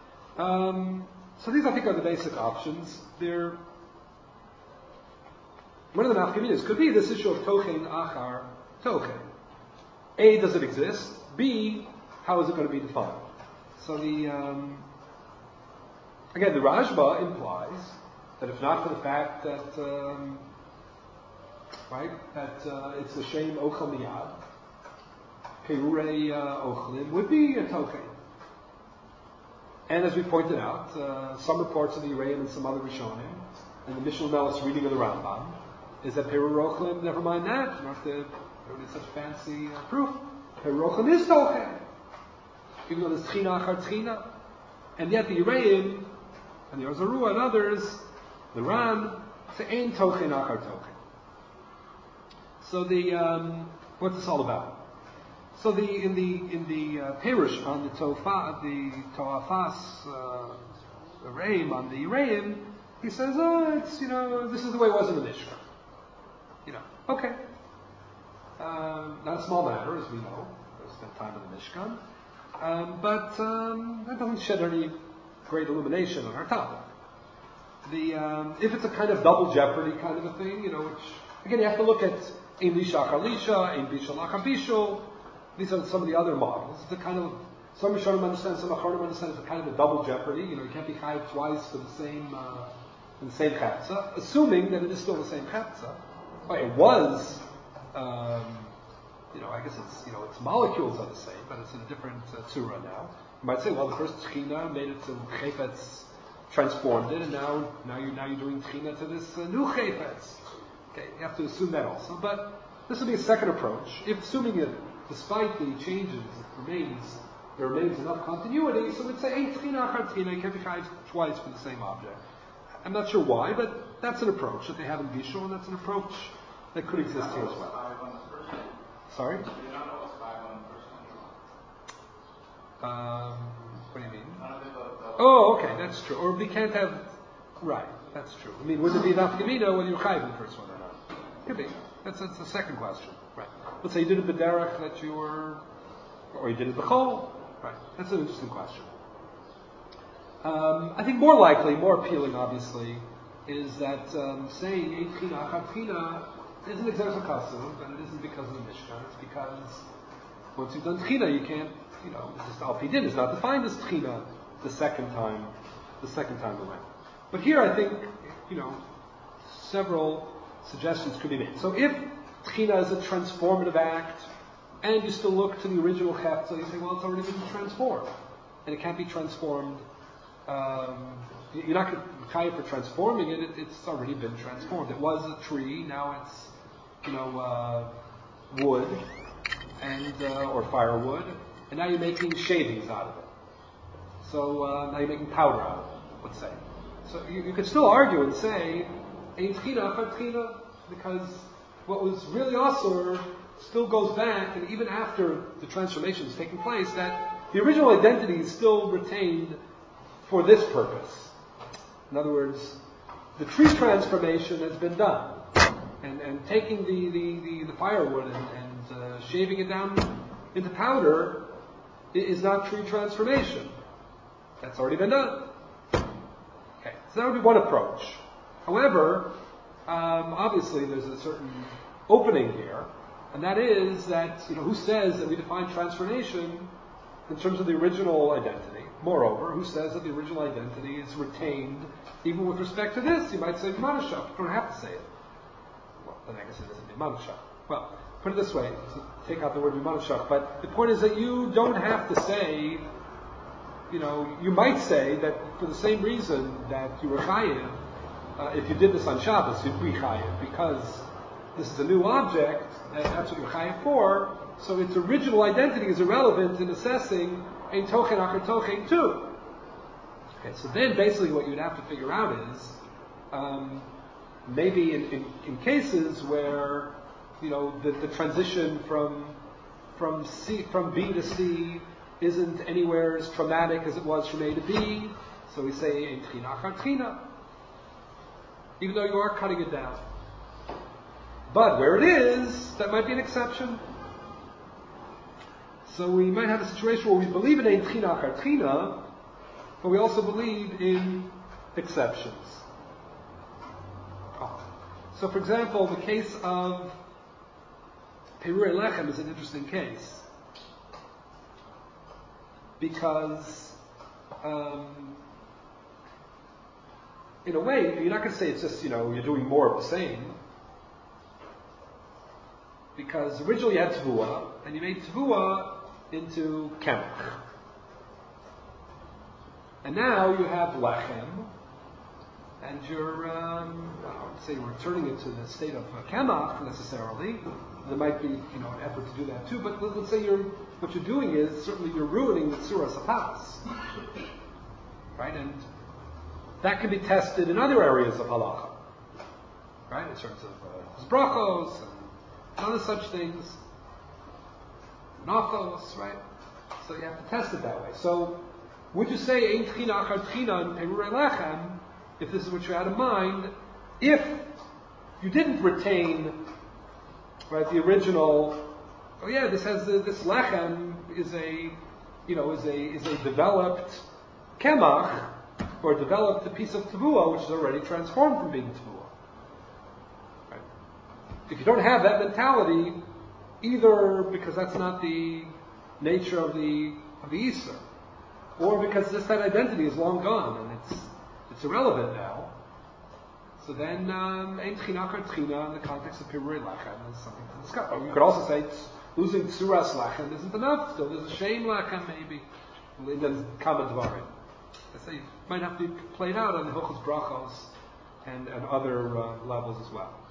So these, I think, are the basic options. One of the nafkaminas could be this issue of tochen achar tochen. A, does it exist? B, how is it going to be defined? So again, the Rajba implies that if not for the fact that, it's a shame ochel miyad, keurei ochlim would be a tochen. And as we pointed out, some reports of the Yereim and some other Rishonim, and the Mishnah Melis reading of the Rambam, is that Perur Rochlim, never mind that, you don't have to put in such fancy proof. Perur Rochlim is tochen, even though there's Tchina achar Tchina. And yet the Yereim, and the Arzarua and others, the Ran, say ain't tochen achar tochen. So what's this all about? So in the Perush on the Toafas Yereim on the Yereim, he says, it's this is the way it was in the Mishkan. Okay. Not a small matter, as we know. We spent time in the Mishkan, but that doesn't shed any great illumination on our topic. If it's a kind of double jeopardy kind of a thing, which again you have to look at Ein Lisha Achar Lisha, Ein Bishul Achar Bishul. These are some of the other models. It's a kind of, some Rishonim understand, some Achronim understand it's a kind of a double jeopardy. You can't be chayiv twice for the same chetza, assuming that it is still the same chetza. Well, it was, I guess it's, its molecules are the same, but it's in a different tzura now. You might say, well, the first tchina made it to chayfetz, transformed it, and now you're doing tchina to this new chayfetz. Okay, you have to assume that also. But this would be a second approach. If assuming it, despite the changes, there remains enough continuity, so we'd say, hey, tchina achar tchina, you can't be chayiv twice for the same object. I'm not sure why, but that's an approach that they have in Bishul, and that's an approach that could exist here as well. Sorry? What do you mean? Oh, okay, that's true. Or we can't have, right, that's true. I mean, would it be nafkamina whether you're chayiv in the first one or not? Could be. That's the second question. Right. Let's say you did it b'derech that you were, or you did it b'chol. Right. That's an interesting question. I think more likely, more appealing, obviously, is that saying ein tchina achar tchina isn't exeres hakasuv, and it isn't because of the Mishkan. It's because once you've done tchina, you can't, it's just al pidin. It's not defined as tchina the second time around. But here, I think, several suggestions could be made. So if tchina is a transformative act, and you still look to the original chetza, you say, well, it's already been transformed, and it can't be transformed. You're not going to chayiv for transforming it. It's already been transformed. It was a tree. Now wood and or firewood, and now you're making shavings out of it. So now you're making powder out of it, let's say. So you could still argue and say, Ein Tchina, Achar Tchina, because what was really Asur still goes back, and even after the transformation is taking place, that the original identity is still retained for this purpose. In other words, the tree transformation has been done, and taking the firewood and shaving it down into powder is not tree transformation. That's already been done. Okay, so that would be one approach. However, obviously there's a certain opening here, and that is that, who says that we define transformation in terms of the original identity? Moreover, who says that the original identity is retained even with respect to this? You might say Manashach. You don't have to say it. Well, then I guess it doesn't be Manashach. Well, put it this way, to take out the word Manashach, but the point is that you don't have to say, you might say that for the same reason that you were chayiv, if you did this on Shabbos, you'd be chayiv, because this is a new object, and that's what you're chayiv for, so its original identity is irrelevant in assessing Ein Tochen Achar Tochen too. Okay, so then basically what you'd have to figure out is, maybe in cases where, the transition from B to C isn't anywhere as traumatic as it was from A to B, so we say Ein Tchina Achar Tchina, even though you are cutting it down. But where it is, that might be an exception. So we might have a situation where we believe in Ein Tchina Achar Tchina, but we also believe in exceptions. So for example, the case of Perurei Lechem is an interesting case. Because, in a way, you're not going to say it's just, you're doing more of the same. Because originally you had Tavua, and you made Tavua into Kemach. And now you have Lechem, and you're, I would say you're returning it to the state of Kemach necessarily. There might be, an effort to do that too, but let's say what you're doing is, certainly you're ruining the Tzuras HaPas. Right? And that can be tested in other areas of halacha. Right? In terms of brachos and other such things. Nachos, right? So you have to test it that way. So, would you say Ein Tchina Achar Tchina and Perurei Lechem, if this is what you had in mind, if you didn't retain, right, the original, this has this lechem is a developed kemach, or developed a piece of tavua which is already transformed from being tavua. Right? If you don't have that mentality, either because that's not the nature of the Yisur, or because that identity is long gone and it's irrelevant now, so then Ein Tchina Achar Tchina in the context of Perurei Lechem is something to discuss. Or you could also say losing Tzuras Lechem isn't enough. Still, there's a shame Lechem maybe. There's Kama Dvarim. I say it might have to be played out on the Hilchos Brachos and other levels as well.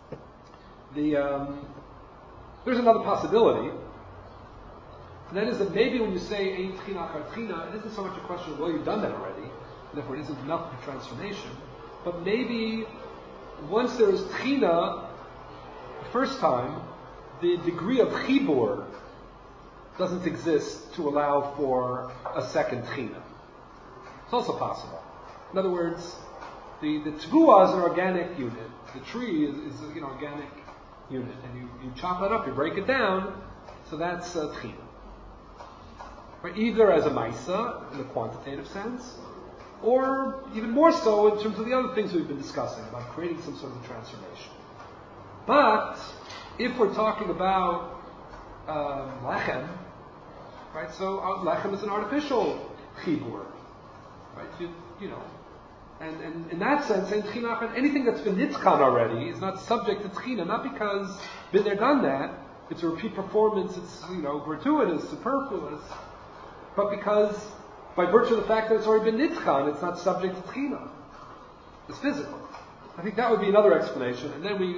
There's another possibility, and that is that maybe when you say Ein Tchina Achar Tchina, it isn't so much a question of, well, you've done that already, and therefore it isn't enough for transformation, but maybe once there is Tchina, the first time, the degree of Chibur doesn't exist to allow for a second Tchina. It's also possible. In other words, the Tavua is an organic unit. The tree is an organic unit. And you chop it up, you break it down, so that's Tchina. Right? Either as a Maisa, in the quantitative sense, or even more so in terms of the other things we've been discussing, about creating some sort of transformation. But, if we're talking about Lechem, right, so Lechem is an artificial Chibur, right, and in that sense, anything that's been Nitzkan already is not subject to Tchina, not because been there, done that, it's a repeat performance, it's, gratuitous, superfluous, but because by virtue of the fact that it's already been Nitzkan, it's not subject to Tchina. It's physical. I think that would be another explanation, and then we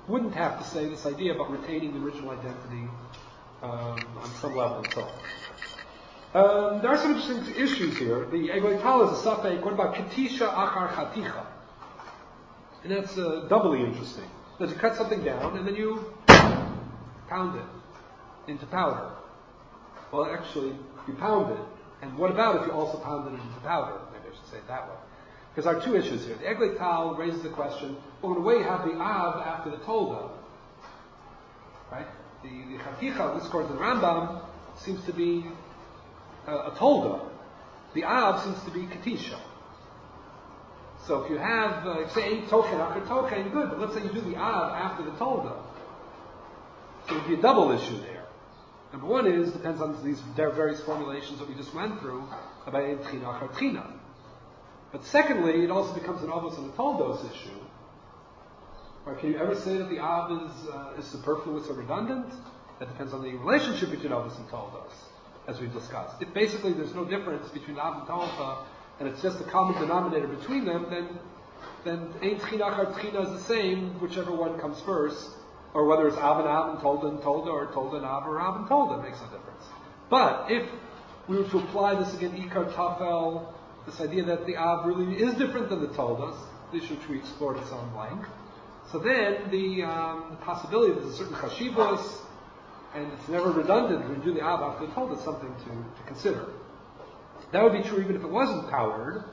wouldn't have to say this idea about retaining the original identity on some level and so on. There are some interesting issues here. The Eglei Tal is a suffix. What about Ketisha Achar Chaticha? And that's doubly interesting. That you cut something down and then you pound it into powder. Well, actually, you pound it. And what about if you also pound it into powder? Maybe I should say it that way. Because there are two issues here. The Eglei Tal raises the question, well, in a way, you have the Av after the Tolda. Right? The Chaticha, this according to the Rambam, seems to be a Tolda. The Av seems to be Ketisha. So if you have, say, Tochen after Tochen, good. But let's say you do the Av after the Tolda. So it would be a double issue there. Number one is, depends on these various formulations that we just went through, about Ein Tchina Achar Tchina. But secondly, it also becomes an Avos and a Toldos issue. Or can you ever say that the Av is superfluous or redundant? That depends on the relationship between Avos and Toldos, as we've discussed. If basically there's no difference between Av and Tolda, and it's just a common denominator between them, then Ein Tchina Achar Tchina is the same, whichever one comes first, or whether it's Av and Tolda and Tolda, or Tolda and Av, or Av and Tolda, makes no difference. But if we were to apply this again, Ikar Tafel, this idea that the Av really is different than the Toldas, this which we explored at some length, so then the possibility that there's a certain chashivos, and it's never redundant when you do the Av after the Tolda, is something to consider. That would be true even if it wasn't powdered,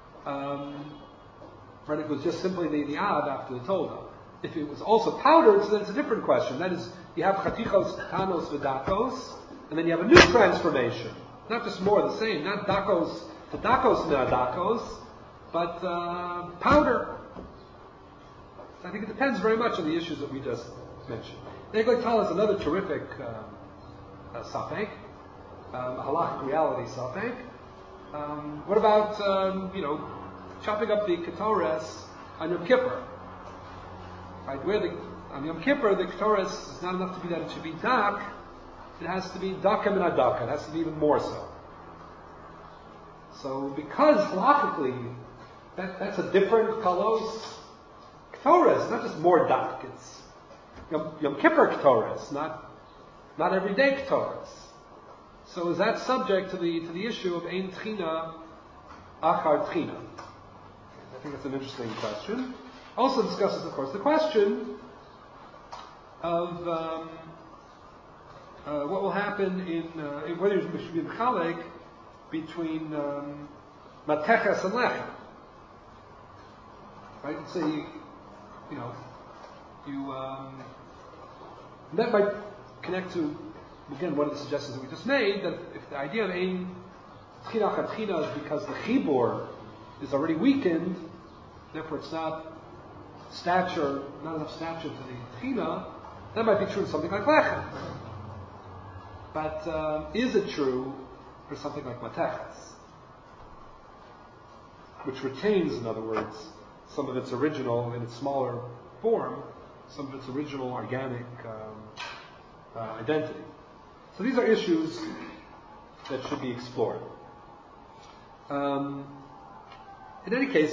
right? It was just simply the Av after the Tolda. If it was also powdered, so then it's a different question. That is, you have chatichos, tanos, v'dakos, and then you have a new transformation. Not just more of the same, not dakos to dakos dakos, but powder. I think it depends very much on the issues that we just mentioned. Eglei Tal is another terrific safek, halachic reality safek. What about chopping up the ketores on Yom Kippur? Right, on Yom Kippur, the ketores is not enough to be that it should be dak. It has to be dakem and adaka. It has to be even more so. So, because halachically, that's a different kalos ketores, not just more dak. It's Yom Kippur ketores, not everyday ketores. So, is that subject to the issue of ein tchina achar tchina? I think that's an interesting question. Also discusses, of course, the question of what will happen in whether there should be a chalek between mateches and lechem. Right? So that might connect to again one of the suggestions that we just made, that if the idea of ein tchina achar tchina is because the chibur is already weakened, therefore it's not enough stature to the tchina, that might be true in something like lechem. But is it true for something like mateches, which retains, in other words, some of its original, in its smaller form, some of its original organic identity? So these are issues that should be explored. In any case,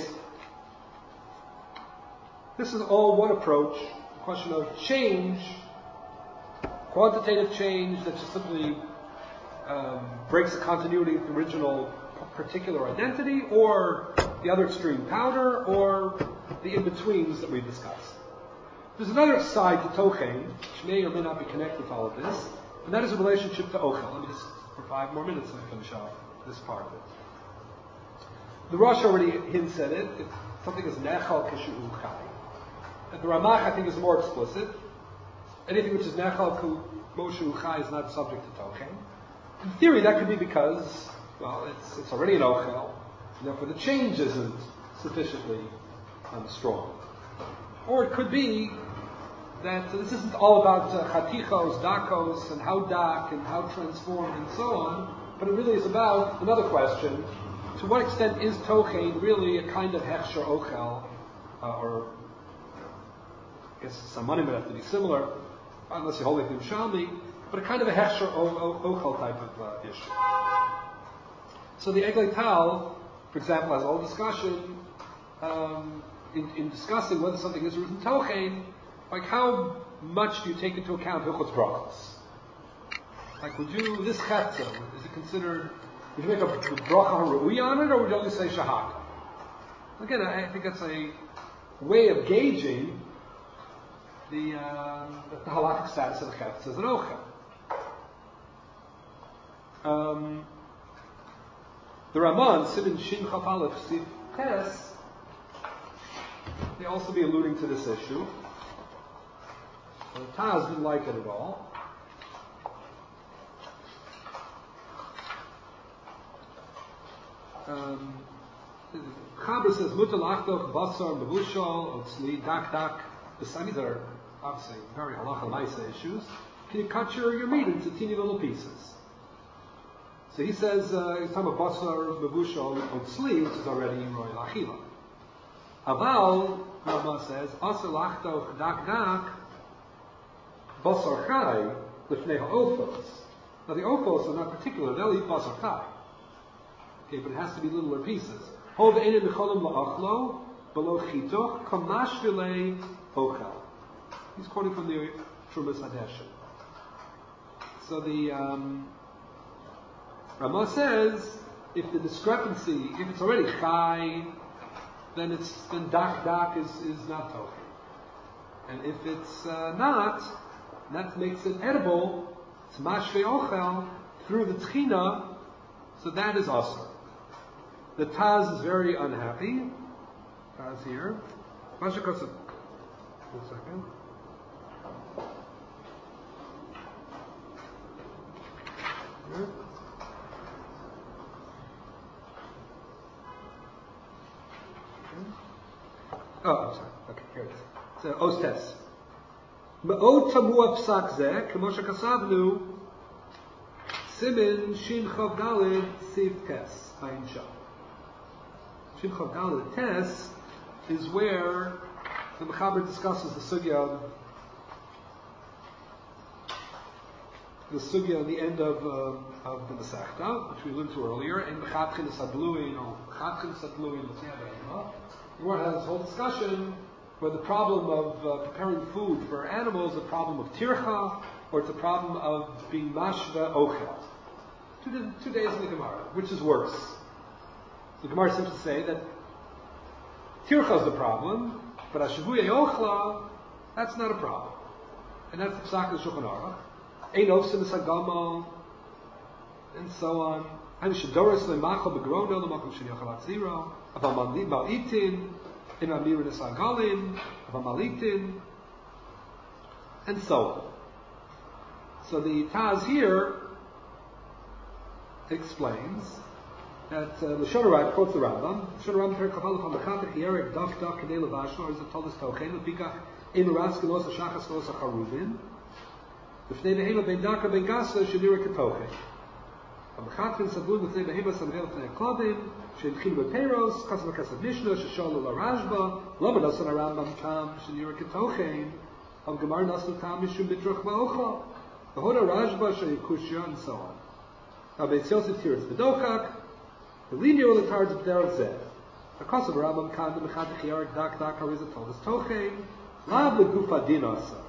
this is all one approach, a question of change, quantitative change that just simply breaks the continuity of the original particular identity, or the other extreme powder, or the in-betweens that we've discussed. There's another side to Tochen, which may or may not be connected to all of this, and that is a relationship to Ochel. Let me just, for 5 more minutes, let me finish off this part of it. The Rosh already hints at it. If something is nechal kishu chai. And the Ramach, I think, is more explicit. Anything which is nechal moshu chai is not subject to Tochen. In theory, that could be because, well, it's already an Ochel, and therefore the change isn't sufficiently strong. Or it could be that this isn't all about chatichos, dakos, and how dak, and how transformed, and so on, but it really is about another question: to what extent is Tochen really a kind of hechsher ochel, or I guess some money might have to be similar, unless you hold it in Shalmi, but a kind of a hechsher ochel type of issue. So the Eglei Tal, for example, has a whole discussion in discussing whether something is written Tochen, Like, how much do you take into account hilchos brachos? Like, would you, this chetza, is it considered, would you make a bracha ru'uy on it, or would you only say shahak? Again, I think that's a way of gauging the halakhic status of the chetza as an ochel. The Raman, Simin Shin Chaf Aleph, Siv Tes, may also be alluding to this issue. The Taz didn't like it at all. Chaber says, Mutal Achdoch, Basar, Mevushal, Otzli, Dak Dak. These are obviously very halacha maisa issues. Can you cut your meat into teeny little pieces? So he says, he's talking about Basar, Mevushal, Otzli, which is already in Roy Lachila. Aval, Rama says, Asar Lachdoch, Dak Dak, Basar Chai, Lifnei HaOfos. Now the Ofos are not particular, they'll eat Basar Chai. Okay, but it has to be littler pieces. Hov Einin Mecholim La'achlo, Below Chitoch, Kamash Vilei Ochel. He's quoting from the Trumas Hadeshin. So the Rama says, if the discrepancy, if it's already Chai, then Dak Dak is not Tochi. And if it's not, that makes it edible, it's Mashve Ochel, through the Tchina, so that is Asr. The Taz is very unhappy. Taz here. One second. Here. Oh, I'm sorry. Okay, here it is. So, Ostes. Me'od tamua psak zeh, kemo shekasavnu, Simin Shin Chav Daled Siv Tes Ayin Shah. Shin Chav Daled Tes is where the Mechaber discusses the sugya at the end of the Masechta, which we alluded to earlier, and Mechatchin Sadluin, or Mechatchin Sadluin, the Gemara has this whole discussion where the problem of preparing food for animals is a problem of tircha, or it's a problem of being mashva ochel. Two days in the Gemara, which is worse? The Gemara seems to say that tircha is the problem, but ashavuya ochla, that's not a problem. And that's the psak of the Shulchan Aruch. Ein ofsim esagama, and so on. And shadoras lemachal begrono lemakom sheniachal atziro, aval malitin, in amir nesagalin, aval malitin, and so on. So the Taz here explains that the Shonarab quotes the Rambam. Shonarab per kapal from the Chatech Yerek Daf Daf Kedei Levashlo is a Tolis Tochen Lepikach Ein Raskelos Shachas Los Charuvin B'fnei Behema Ben Daka Ben Gasla Shenira Ketochen Amachatrin Sabun B'fnei Behema Samvel B'fnei Klodim Shenchin B'Peiros Kasam Kasam Mishnah Sheshol La Rajba Lama Nasan Rambam Tam Shenira Ketochen Am Gemar Nasan Tam Mishum Mitroch Ba'ocha Ahoda Rajba Shayikushya and so on. Now, Beis Yosef here is B'dochak, the linear will tards of Derek Zeh. The cost of Rambam Kan, the Mechatech Yarek Dak Dak Harizah told us Tochein, Lab Legufa Din Asa.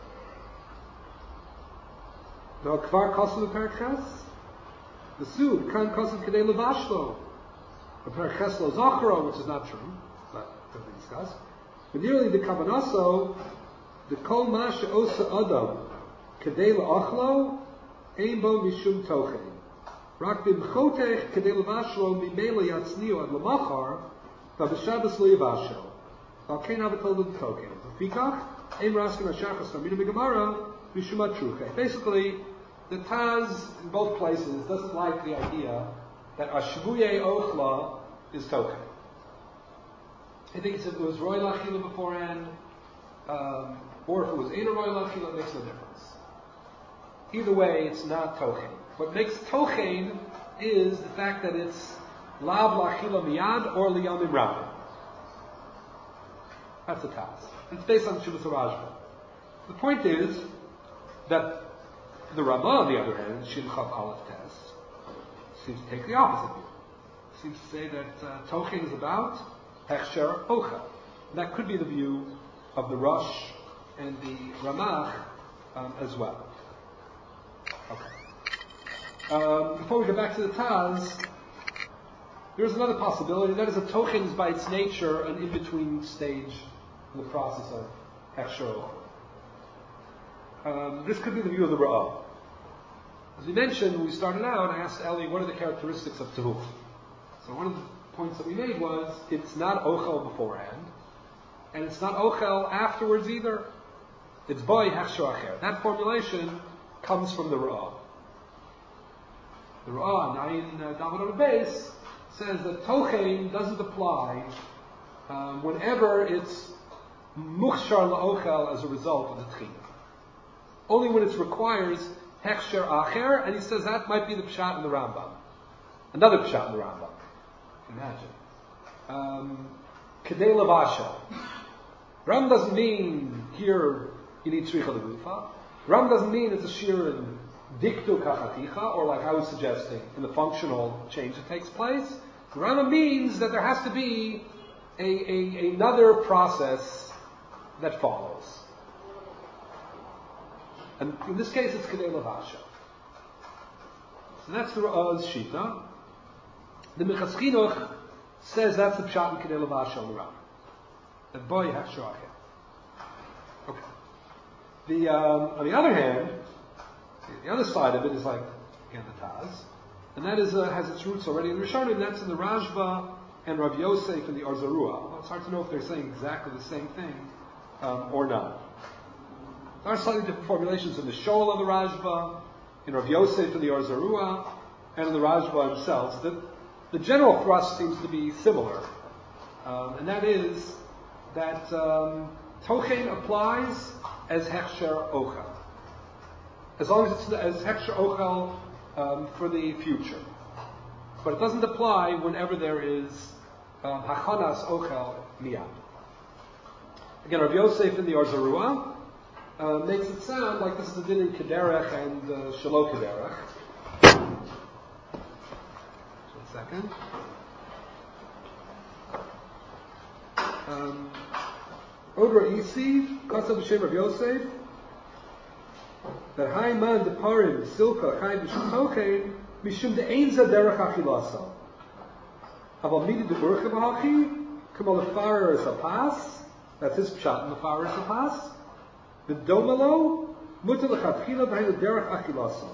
Now, Kvar Kosu L'Perches, the Sud, Kan Kosu Kedei Levashlo, the Perches Lo Zachro, which is not true, but to be discussed. But nearly the Kavanaso, the Kol Masha Osa Adam, Kedei La'achlo, Ein Bo Mishum Tochein. Rak b'mchotech kedei levashlo mimela yatzniu ad lemachar v'b'shabbos lo yivashel. Al kein avatol l'token. V'fikach ein raskin hashachas tamina megamara v'shuma truche. Basically, the Taz in both places doesn't like the idea that ashvuye ochla is token. I think if it was roy lachila beforehand, or if it was ain't roy lachila, it makes no difference. Either way, it's not token. What makes tochein is the fact that it's lav lachila miyad or liyamim rabim. That's the Taz. It's based on Shuvas Rajba. The point is that the Rama, on the other hand, Shin Chav Aleph Tes, seems to take the opposite view. Seems to say that tochein is about hechsher ochel. That could be the view of the Rosh and the Ramach as well. Okay. Before we go back to the Taz, there's another possibility. That is, a tochen is by its nature an in-between stage in the process of Hechsher. This could be the view of the Ra'ah. As we mentioned when we started out, I asked Eli, what are the characteristics of Tehuch? So one of the points that we made was, it's not Ochel beforehand, and it's not Ochel afterwards either. It's Boi Hechsher Acher. That formulation comes from the Ra'ah. The Ra'ah, Nayin David on the base, says that Tochein doesn't apply whenever it's Muchshar La'ochel as a result of the Tchina. Only when it requires Hechsher Acher, and he says that might be the Pshat in the Rambam. Another Pshat in the Rambam. Imagine. Kedei Levashel. Ram doesn't mean here you need Tzricha Lerufa. Ram doesn't mean it's a shir in Diktu Kachaticha, or like I was suggesting, in the functional change that takes place. Rama means that there has to be another process that follows. And in this case, it's Kedei Levashel. So that's the Ra'ah's Shita. The Minchas Chinuch says that's the Pshat in Kedei Levashel in the Rambam. That Boi Hechsher Acher. Okay. On the other hand, the other side of it is like, again, the Taz. And that is, has its roots already in Rishonim, and that's in the Rashba and Rav Yosef and the Arzarua. Well, it's hard to know if they're saying exactly the same thing or not. There are slightly different formulations in the Shoal of the Rashba, in Rav Yosef and the Arzarua, and in the Rashba themselves. The general thrust seems to be similar, and that is that Tochein applies as Hechsher Ochel. As long as it's as Hechsher Ochel for the future. But it doesn't apply whenever there is Hachanas Ochel Miyad. Again, Rav Yosef in the Arzarua makes it sound like this is the din in Kederech and Shelo Kederech. Just 1 second. Odra Isi, Kasav B'Shem Rav Yosef, that Haiman Deparim Silka Chai B'Shem Tochein Mishum De'Einza Derech Achilasa. Aval Midi De'Urcha B'Hachi Kamal Lefarer Sapas. That's his pshat in Lefarer Sapas. The Domalo Mutar Lechatchila B'Hain Derech Achilasa.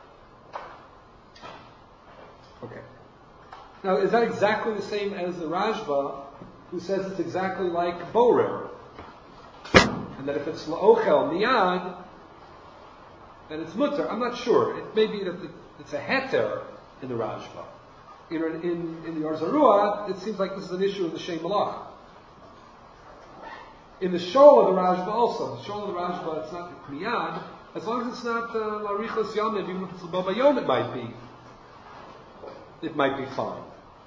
Okay. Now, is that exactly the same as the Rashba, who says it's exactly like Borer, and that if it's La'ochel Miyad, then it's mutter? I'm not sure. It may be that it's a heter in the Rashba. In the Arzarua, it seems like this is an issue in the Shem Malach. In the Shoal of the Rashba also, the Shoal of the Rashba, it's not miyad. As long as it's not larichos yomid, even if it's l'baba yom, it might be fine.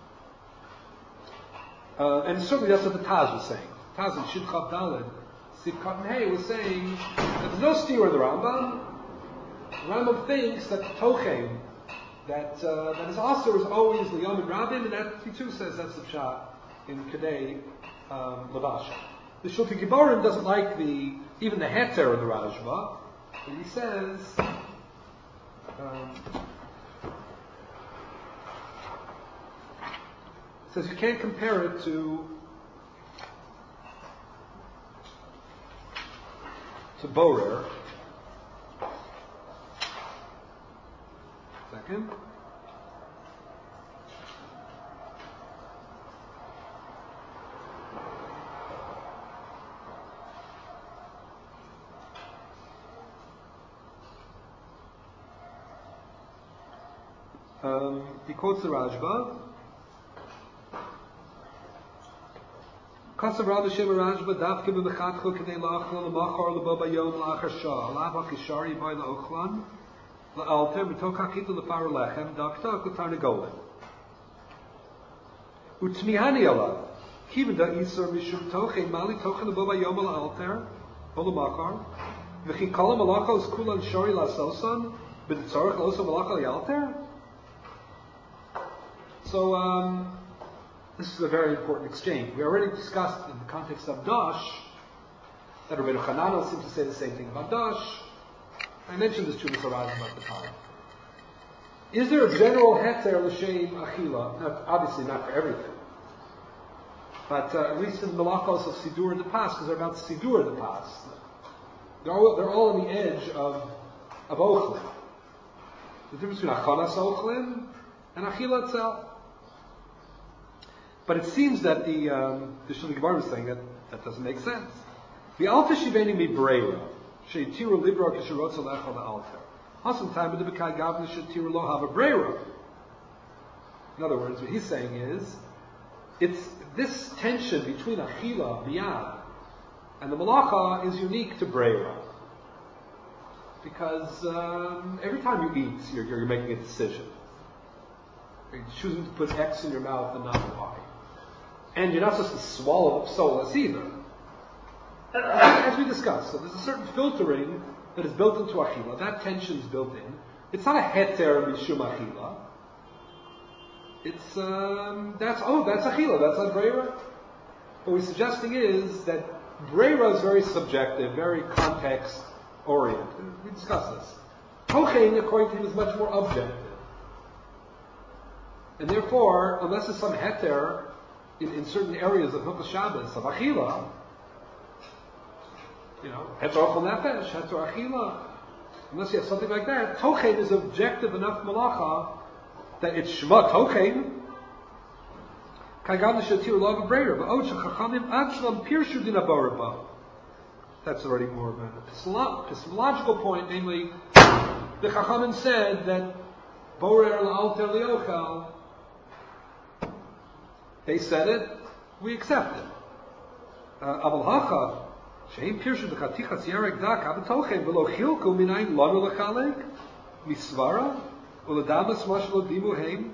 And certainly that's what the Taz was saying. Taz in Shid Chav Daled, Siv Katan Hey was saying that there's no steer in the Rambam. The Rambam thinks that the Tochein, that his Aser is always the Yom and Rabin, and that he too says that's the Pshat in Kedei Levashel. The Shulti Giborim doesn't like even the Heter of the Rashba, but he says you can't compare it to Borer. Second. He quotes the Rashba. Kasav Rav Shem Rashba Dafke b'mechatchel k'nei la'achlan l'machar l'bo b'yom l'achar shah alav ha'kishari by la'ochlan la'alter b'tok ha'kitu l'far lechem dakta k'tar negolin u'tmihani alav kiven da isur mishum tochein mali tochen l'bo b'yom l'alter o l'machar v'chi kol ha'malachos kulan shari la'sosan b'tzorach l'osa malacha l'alter. So this is a very important exchange. We already discussed in the context of Dash That Rabbeinu Chananel seems to say the same thing about Dash. I mentioned this to Mr. Rajam at the time. Is there a general heter l'shem achila? Now, obviously not for everything. But at least in the malachos of Sidur in the past, because they're about Sidur in the past. They're all on the edge of Ochlin. The difference between Achanas Ochlin and Achila itself. But it seems that the Shulchan Gemara is saying that doesn't make sense. The altar shiveni mi breira, sheitiru libra k'shirotza lechal the altar. Hasam time with the bekai gavna sheitiru lo have a breira. In other words, what he's saying is, it's this tension between Achila, Miyad, and the Malacha is unique to breira. Because every time you eat, you're making a decision. You're choosing to put X in your mouth and not Y. And you're not supposed to swallow up soulless either. As we discussed, so there's a certain filtering that is built into Achila. That tension is built in. It's not a heter mishum Achila. It's that's Achila, that's not breira. What we're suggesting is that breira is very subjective, very context oriented. We discussed this. Tochein, according to him, is much more objective. And therefore, unless there's some heter in certain areas of Hilchos Shabbos, of Achila, heter ochel nefesh, heter Achila, unless you have something like that, Tochein is objective enough malacha that it's Shema Tochein, Kagam Shatir Log of Breira, but Ocha Chachamim Achlam Pirshu Din Aboraba. That's already more of an epistemological point, namely, the Chachamim said that Borer L'Alter Liochel, they said it, we accept it. Aval Hacha, Sheim Pirshu B'Chatichas Yerek Dak Abatochen V'Lo Chilku Minayin Lanu L'Chalek Misvara U'Ladamas Mashlo Dimu Heim.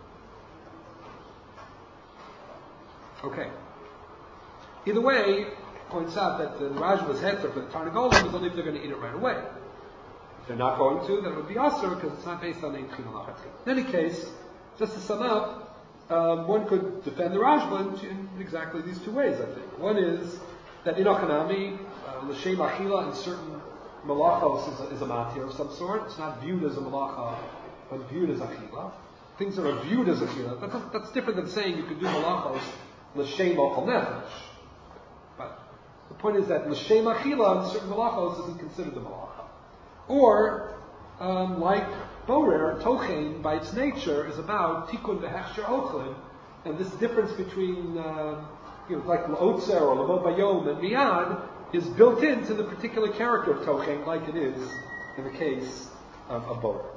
Okay. Either way, points out that the Raj was heter for the Tarnagolim is only if they're going to eat it right away. If they're not going to, then it would be Asr because it's not based on the Inchin Al-Hachatzi. In any case, just to sum up, one could defend the Rajban in exactly these two ways, I think. One is that in Ochanami, L'Shem Achila in certain malachos is a matir of some sort. It's not viewed as a malacha, but viewed as Achila. Things that are viewed as Achila, that's different than saying you could do malachos L'Shem Ochel Nefesh. But the point is that L'Shem Achila in certain malachos isn't considered a malacha. Or, like Borer, Tochein, by its nature, is about Tikkun V'Hechsher Ochlin, and this difference between, like L'Otzer or L'Mo Bayom and Miyad is built into the particular character of Tochein, like it is in the case of Borer.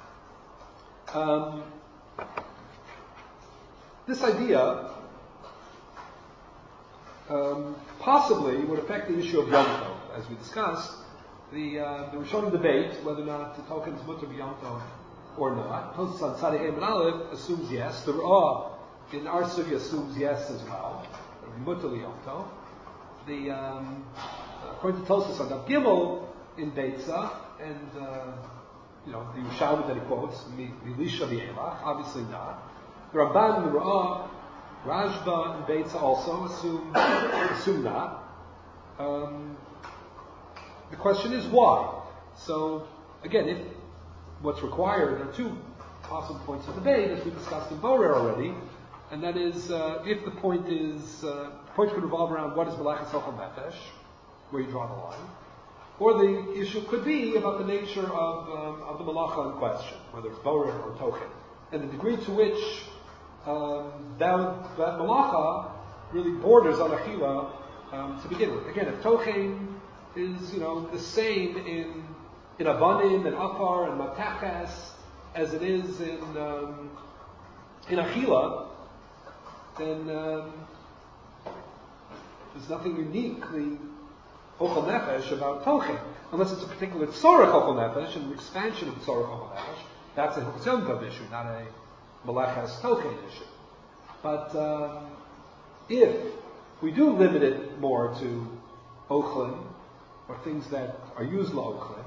This idea possibly would affect the issue of Yom Tov, as we discussed. The Rishonim debate whether or not the token is mutter b'Yom Tov or not. Tosfos on Tzaddik Ein Aleph assumes yes. The Ra'ah in our sugi assumes yes as well. Mutter b'Yom Tov. According to Tosfos on Daf Gimel in Beitza and the Yerushalmi that he quotes, Milisha v'Elach, obviously not. The Ramban and the Ra'ah, Rashba and Beitza also assume not. The question is why? So, again, if what's required, there are two possible points of debate, as we discussed in Borer already, and that is, if the point could revolve around what is Malachas Ochel Nefesh, where you draw the line, or the issue could be about the nature of the Malacha in question, whether it's Borer or Tochen, and the degree to which that Malacha really borders on Achila to begin with. Again, if Tochen is, the same in Avanim and Afar and Matachas as it is in Achila, then there's nothing uniquely Ochel Nefesh about Tochen, unless it's a particular Tzorech Ochel Nefesh and an expansion of Tzorech Ochel Nefesh. That's a Hilchos Yom Tov issue, not a Malachas Tochen issue. But if we do limit it more to Ochlin, or things that are used la'ochlin,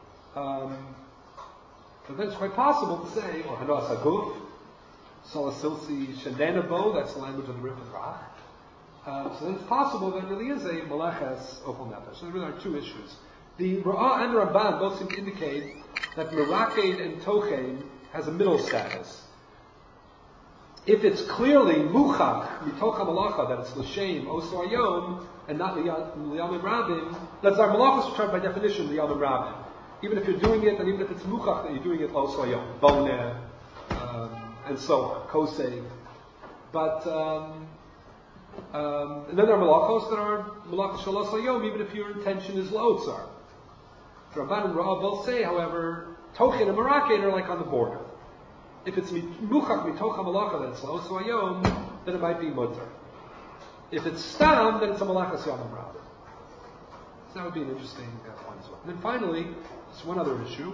but then it's quite possible to say, or Hanas Haguf, Salasilsi Shendenabo, that's the language of the Rif and Rach, So then it's possible that it really is a meleches ofel nefesh. So there really are two issues. The Ra'ah and the Ramban both seem to indicate that Merakeid and Tochen has a middle status. If it's clearly muchach mitoch hamalacha, that it's l'shem oso hayom and not liyamim rabim, that's our malachos which are by definition liyamim rabim. Even if you're doing it, and even if it's muchach, that you're doing it oso hayom, boneh, and so on, kosei. But and then there are malachos that are malachos shalos hayom, even if your intention is la'otzar. Ramban and Ra'ah both say, however, Tochen and Merakeid are like on the border. If it's muchach mitoch hamalacha, then it's la'oso hayom, then it might be mutter. If it's stam, then it's a malachas yamim rabim. So that would be an interesting point as well. And then finally, there's one other issue.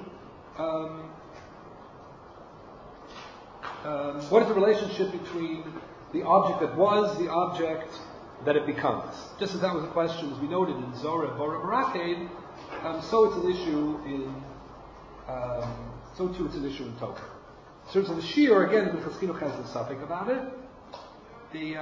What is the relationship between the object that was the object that it becomes? Just as that was a question, as we noted in Zorah, Bora, Merakeid, so it's an issue in, so too it's an issue in Tochen. In terms of the Shiur, again, the Chaskinuch has the suffix about it. The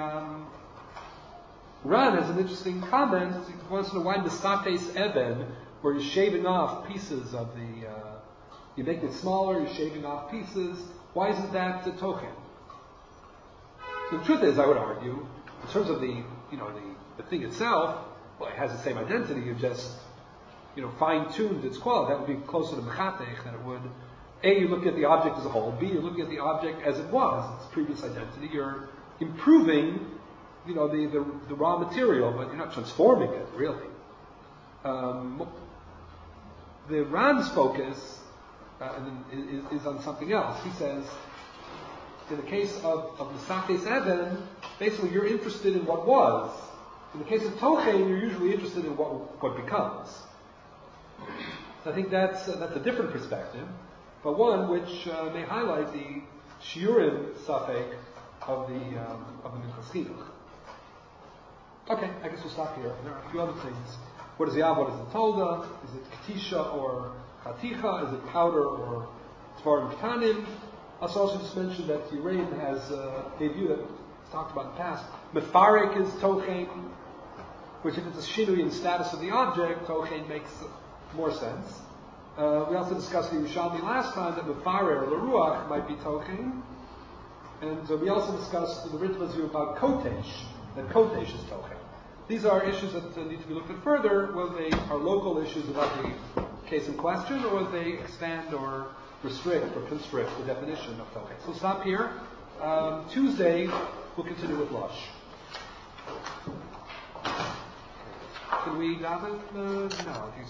Ran has an interesting comment. He wants to know why Mesates Even, where you're shaving off pieces of the, you make it smaller, you're shaving off pieces. Why isn't that Tochen? So the truth is, I would argue, in terms of the thing itself, well, it has the same identity. You just, fine-tuned its quality. That would be closer to Mechatech than it would. A, you look at the object as a whole. B, you're looking at the object as it was, its previous identity. You're improving, the raw material, but you're not transforming it, really. The Ran's focus is on something else. He says, in the case of Mesates Even, basically you're interested in what was. In the case of Tochen, you're usually interested in what becomes. So I think that's a different perspective, but one which may highlight the shiurim safek of the Minchas Chinuch. Okay, I guess we'll stop here. There are a few other things. What is the Av? What is the Tolda? Is it Katisha or Chaticha? Is it powder or Tvarim Ktanim? I'll also just mention that Yereim has a view that we've talked about in the past. Mefarek is Tochen, which if it's a shinui in status of the object, Tochen makes more sense. We also discussed the Yerushalmi last time that Mefarer, L'Ruach, might be Tochen. And we also discussed the Ritva's view about Kotesh, that Kotesh is Tochen. These are issues that need to be looked at further, whether they are local issues about the case in question, or whether they expand or restrict or constrict the definition of Tochen. So we'll stop here. Tuesday, we'll continue with Lush. Can we daven? No, I think so.